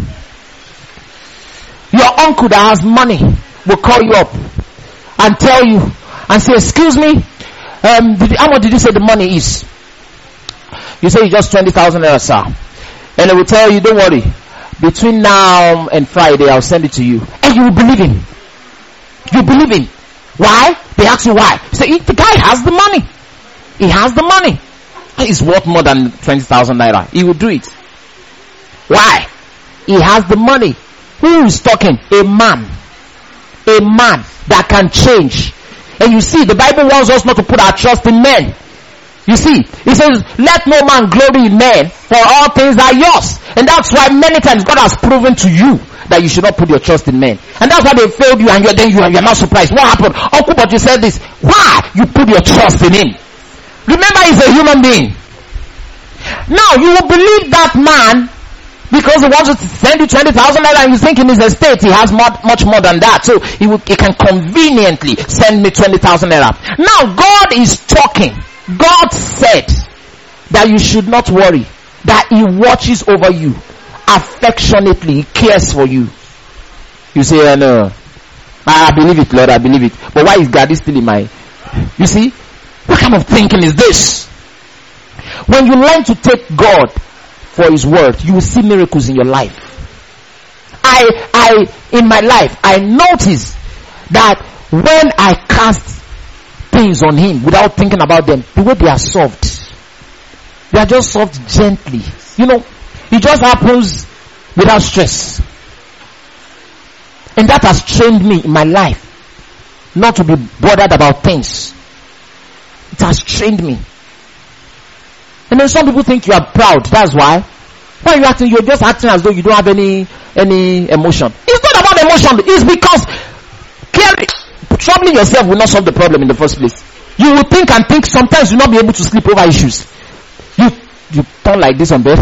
B: Your uncle that has money will call you up and tell you and say, excuse me, how much did you say the money is? You say it's just 20,000 naira, sir. And they will tell you, don't worry, between now and Friday I'll send it to you. And you will believe him. You believe him. Why? They ask you why. You say, the guy has the money. He has the money. He's worth more than 20,000 naira. He will do it. Why? He has the money. Who is talking? A man. A man that can change. And you see, the Bible wants us not to put our trust in men. You see, it says, let no man glory in men, for all things are yours. And that's why many times God has proven to you that you should not put your trust in men. And that's why they failed you, and you're not surprised. What happened? Uncle, but you said this. Why? You put your trust in him. Remember, he's a human being. Now, you will believe that man because he wants to send you 20,000 naira and you think in his estate he has much more than that. So he can conveniently send me 20,000 naira. Now, God is talking. God said that you should not worry, that he watches over you affectionately. He cares for you. You say, no, I believe it, Lord, I believe it. But why is God still in my... You see, what kind of thinking is this? When you learn to take God for his word, you will see miracles in your life. I in my life, I notice that when I cast things on him without thinking about them, the way they are solved, they are just solved gently. It just happens without stress. And that has trained me in my life not to be bothered about things. It has trained me. And then some people think you are proud. That's why. Why are you acting? You're just acting as though you don't have any emotion. It's not about emotion. It's because troubling yourself will not solve the problem in the first place. You will think and think. Sometimes you'll not be able to sleep over issues. You turn like this on bed.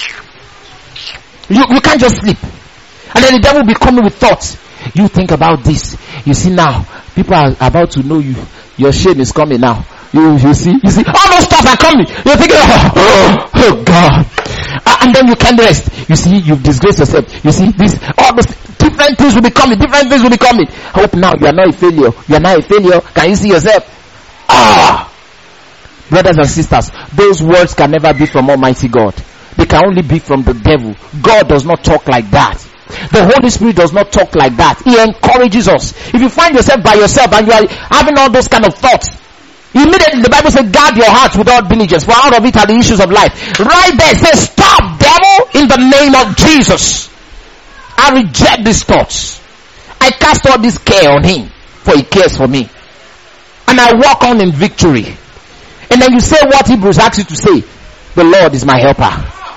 B: You can't just sleep. And then the devil will be coming with thoughts. You think about this. You see now, people are about to know you. Your shame is coming now. You see, all those thoughts are coming. You're thinking, oh God. And then you can't rest. You see, you've disgraced yourself. You see, all those different things will be coming. I hope now you are not a failure. Can you see yourself? Brothers and sisters, those words can never be from Almighty God. They can only be from the devil. God does not talk like that. The Holy Spirit does not talk like that. He encourages us. If you find yourself by yourself and you are having all those kind of thoughts, immediately the Bible says, guard your heart without diligence, for out of it are the issues of life. Right there, it says, stop, devil, in the name of Jesus. I reject these thoughts. I cast all this care on him, for he cares for me. And I walk on in victory. And then you say what Hebrews asks you to say. The Lord is my helper.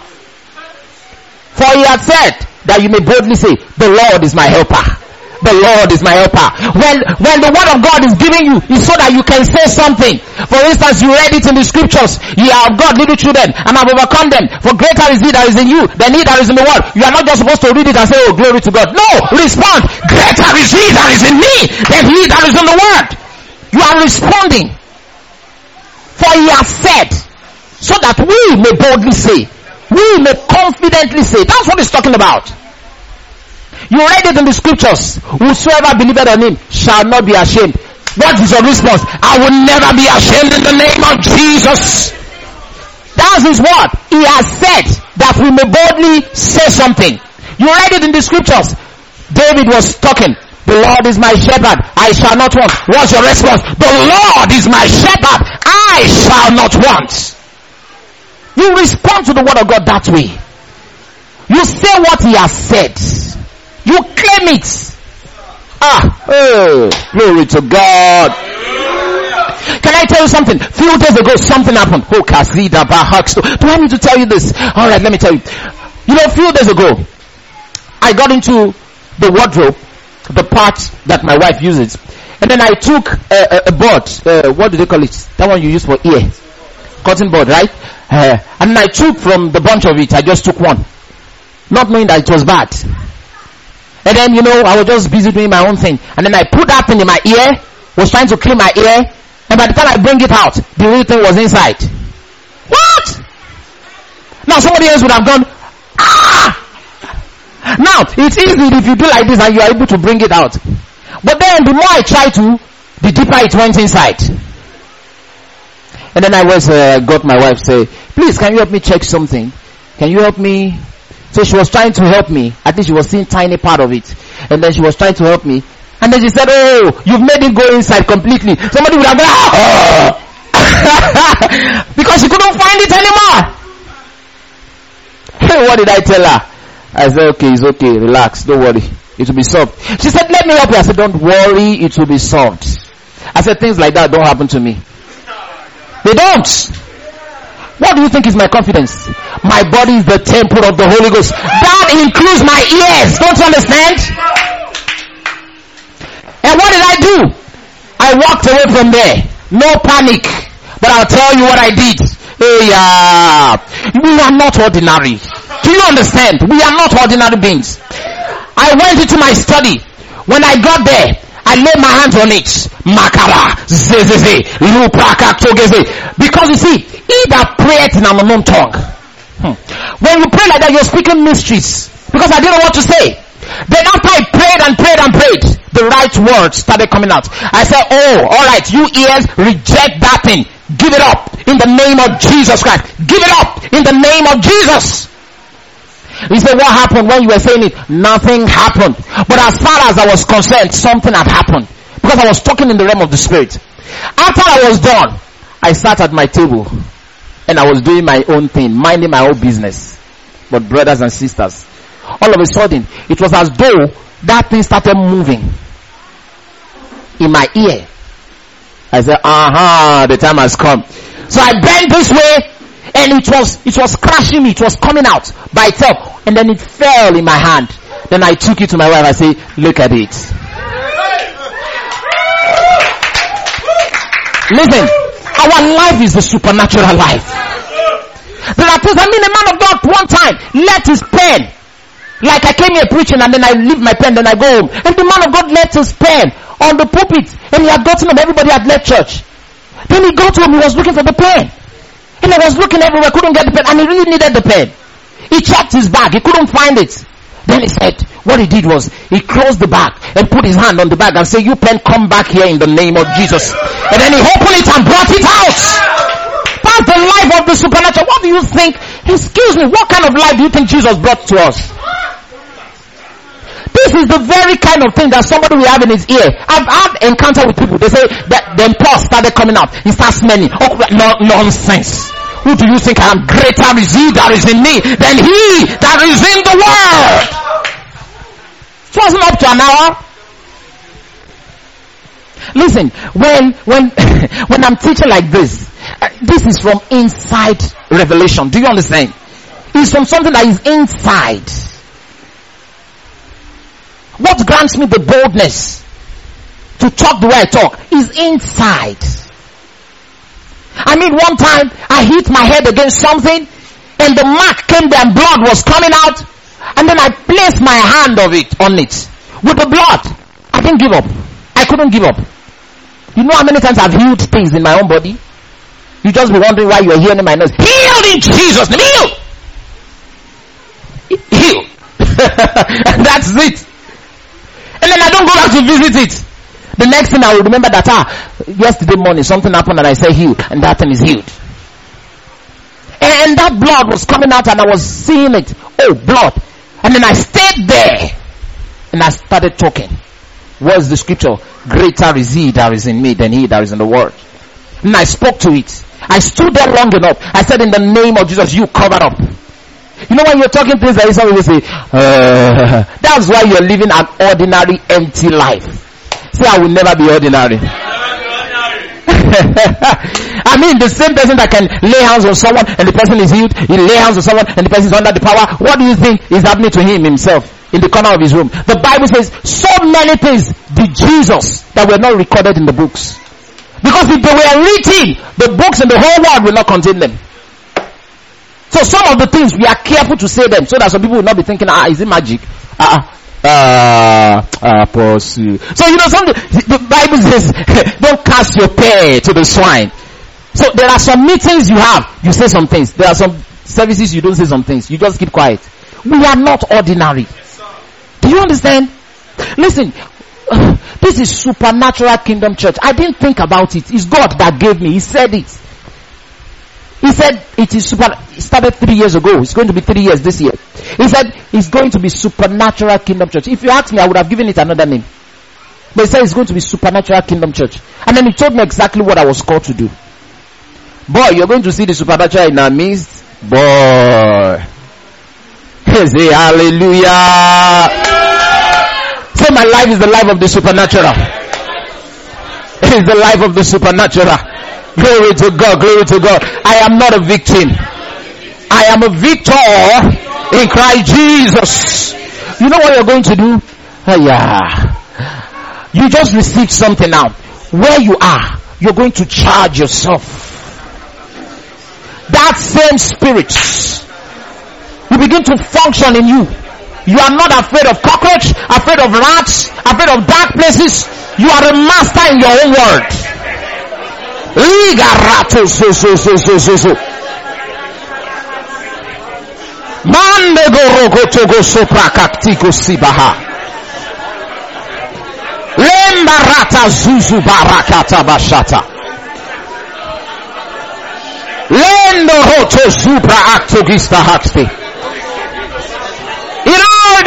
B: For he has said that you may boldly say, the Lord is my helper. The Lord is my helper. When the word of God is giving you, it's so that you can say something. For instance, you read it in the scriptures. Ye are of God, little children, and have overcome them. For greater is he that is in you than he that is in the world. You are not just supposed to read it and say, oh, glory to God. No, respond. Greater is he that is in me than he that is in the world. You are responding. For he has said, so that we may boldly say, we may confidently say. That's what he's talking about. You read it in the scriptures. Whosoever believeth on him shall not be ashamed. What is your response? I will never be ashamed in the name of Jesus. That's his word. He has said that we may boldly say something. You read it in the scriptures. David was talking. The Lord is my shepherd, I shall not want. What's your response? The Lord is my shepherd, I shall not want. You respond to the word of God that way. You say what he has said. You claim it. Glory to God. Can I tell you something? Few days ago something happened. Do I need to tell you this? Alright, let me tell you. A few days ago I got into the wardrobe, the parts that my wife uses, and then I took a board, what do they call it? That one you use for ear, cotton board, right? And I took from the bunch of it, I just took one, not knowing that it was bad. And then I was just busy doing my own thing, and then I put that thing in my ear, was trying to clean my ear, and by the time I bring it out, the real thing was inside. What? Now somebody else would have gone, Now, it's easy if you do like this and you are able to bring it out. But then the more I try to, the deeper it went inside. And then I got my wife say, please, can you help me check something? Can you help me? So she was trying to help me. I think she was seeing tiny part of it. And then she was trying to help me. And then she said, oh, you've made it go inside completely. Somebody would have gone, because she couldn't find it anymore. Hey, what did I tell her? I said, okay, it's okay, relax, don't worry, it will be solved. She said, let me help you. I said, don't worry, it will be solved. I said, things like that don't happen to me. They don't. What do you think is my confidence? My body is the temple of the Holy Ghost. That includes my ears. Don't you understand? And what did I do? I walked away from there. No panic. But I'll tell you what I did. We are not ordinary. Do you understand? We are not ordinary beings. I went into my study. When I got there, I laid my hands on it. Makara, zezeze, lupaka, togeze. Because you see, he that prayeth in an unknown tongue. When you pray like that, you're speaking mysteries. Because I didn't know what to say. Then after I prayed and prayed and prayed, the right words started coming out. I said, oh, alright, you ears, reject that thing. Give it up in the name of Jesus Christ. Give it up in the name of Jesus. He said, what happened when you were saying it? Nothing happened. But as far as I was concerned, something had happened. Because I was talking in the realm of the spirit. After I was done, I sat at my table and I was doing my own thing, minding my own business. But brothers and sisters, all of a sudden, it was as though that thing started moving in my ear. I said, the time has come. So I bent this way, and it was crashing me. It was coming out by itself, and then it fell in my hand. Then I took it to my wife. I said, look at it. Listen, our life is the supernatural life. There are things. A man of God one time let his pen, like I came here preaching and then I leave my pen, then I go home. And the man of God left his pen on the pulpit, and he had gotten home. Everybody had left church. Then he got home, he was looking for the pen. And I was looking everywhere, couldn't get the pen, and he really needed the pen. He checked his bag, he couldn't find it. Then he said, what he did was, he closed the bag and put his hand on the bag and said, you pen, come back here in the name of Jesus. And then he opened it and brought it out. That's the life of the supernatural. What do you think? Excuse me, what kind of life do you think Jesus brought to us? This is the very kind of thing that somebody will have in his ear. I've had encounter with people. They say that then pulse started coming out. He starts smelling. Oh, nonsense. Who do you think I am? Greater is he that is in me than he that is in the world. It wasn't up to an hour. Listen, when I'm teaching like this is from inside revelation. Do you understand? It's from something that is inside. What grants me the boldness to talk the way I talk is inside. I mean, one time I hit my head against something and the mark came there and blood was coming out, and then I placed my hand on it with the blood. I didn't give up. I couldn't give up. You know how many times I've healed things in my own body? You just be wondering why you're hearing my nose. Healed in Jesus' name. Heal. And that's it. And then I don't go back to visit it. The next thing I will remember that yesterday morning something happened and I said healed, and that thing is healed. And that blood was coming out and I was seeing it. Oh, blood. And then I stayed there and I started talking. What's the scripture? Greater is he that is in me than he that is in the world. And I spoke to it. I stood there long enough. I said, in the name of Jesus, you cover up. You know, when you're talking things like this, some people say, that's why you're living an ordinary, empty life. Say, I will never be ordinary. I mean, the same person that can lay hands on someone and the person is healed, he lay hands on someone and the person is under the power. What do you think is happening to him himself in the corner of his room? The Bible says so many things did Jesus that were not recorded in the books. Because if they were written, the books in the whole world will not contain them. So some of the things we are careful to say them so that some people will not be thinking, is it magic? Apostle. So you know something, the Bible says, don't cast your pear to the swine. So there are some meetings you have, you say some things. There are some services you don't say some things. You just keep quiet. We are not ordinary. Do you understand? Listen, this is supernatural kingdom church. I didn't think about it. It's God that gave me. He said it. He said it is it started 3 years ago. It's going to be 3 years this year. He said it's going to be supernatural kingdom church. If you ask me, I would have given it another name. But he said it's going to be supernatural kingdom church. And then he told me exactly what I was called to do. Boy, you're going to see the supernatural in our midst. Boy. Say hallelujah. Say my life is the life of the supernatural. It is the life of the supernatural. Glory to God, glory to God. I am not a victim. I am a victor in Christ Jesus. You know what you're going to do? You just received something now. Where you are, you're going to charge yourself. That same spirit will begin to function in you. You are not afraid of cockroach, afraid of rats, afraid of dark places. You are a master in your own world. Mande goroko togo sopra kaktiko sibaha. Lembarata zuzu barakata bashata. Lendo roto supra actogista hakste.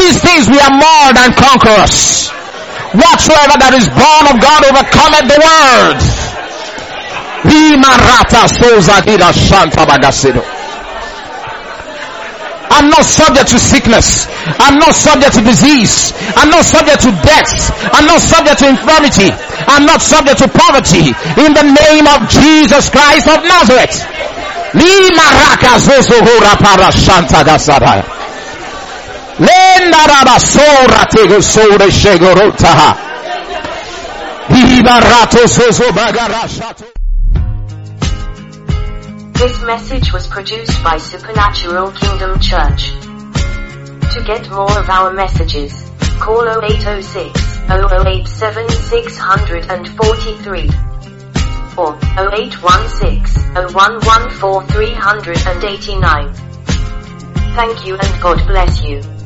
B: these things we are more than conquerors. Whatsoever that is born of God overcometh the world. I'm not subject to sickness. I'm not subject to disease. I'm not subject to death. I'm not subject to infirmity. I'm not subject to poverty. In the name of Jesus Christ of Nazareth.
A: This message was produced by Supernatural Kingdom Church. To get more of our messages, call 0806-0087-643 or 0816-0114-389. Thank you and God bless you.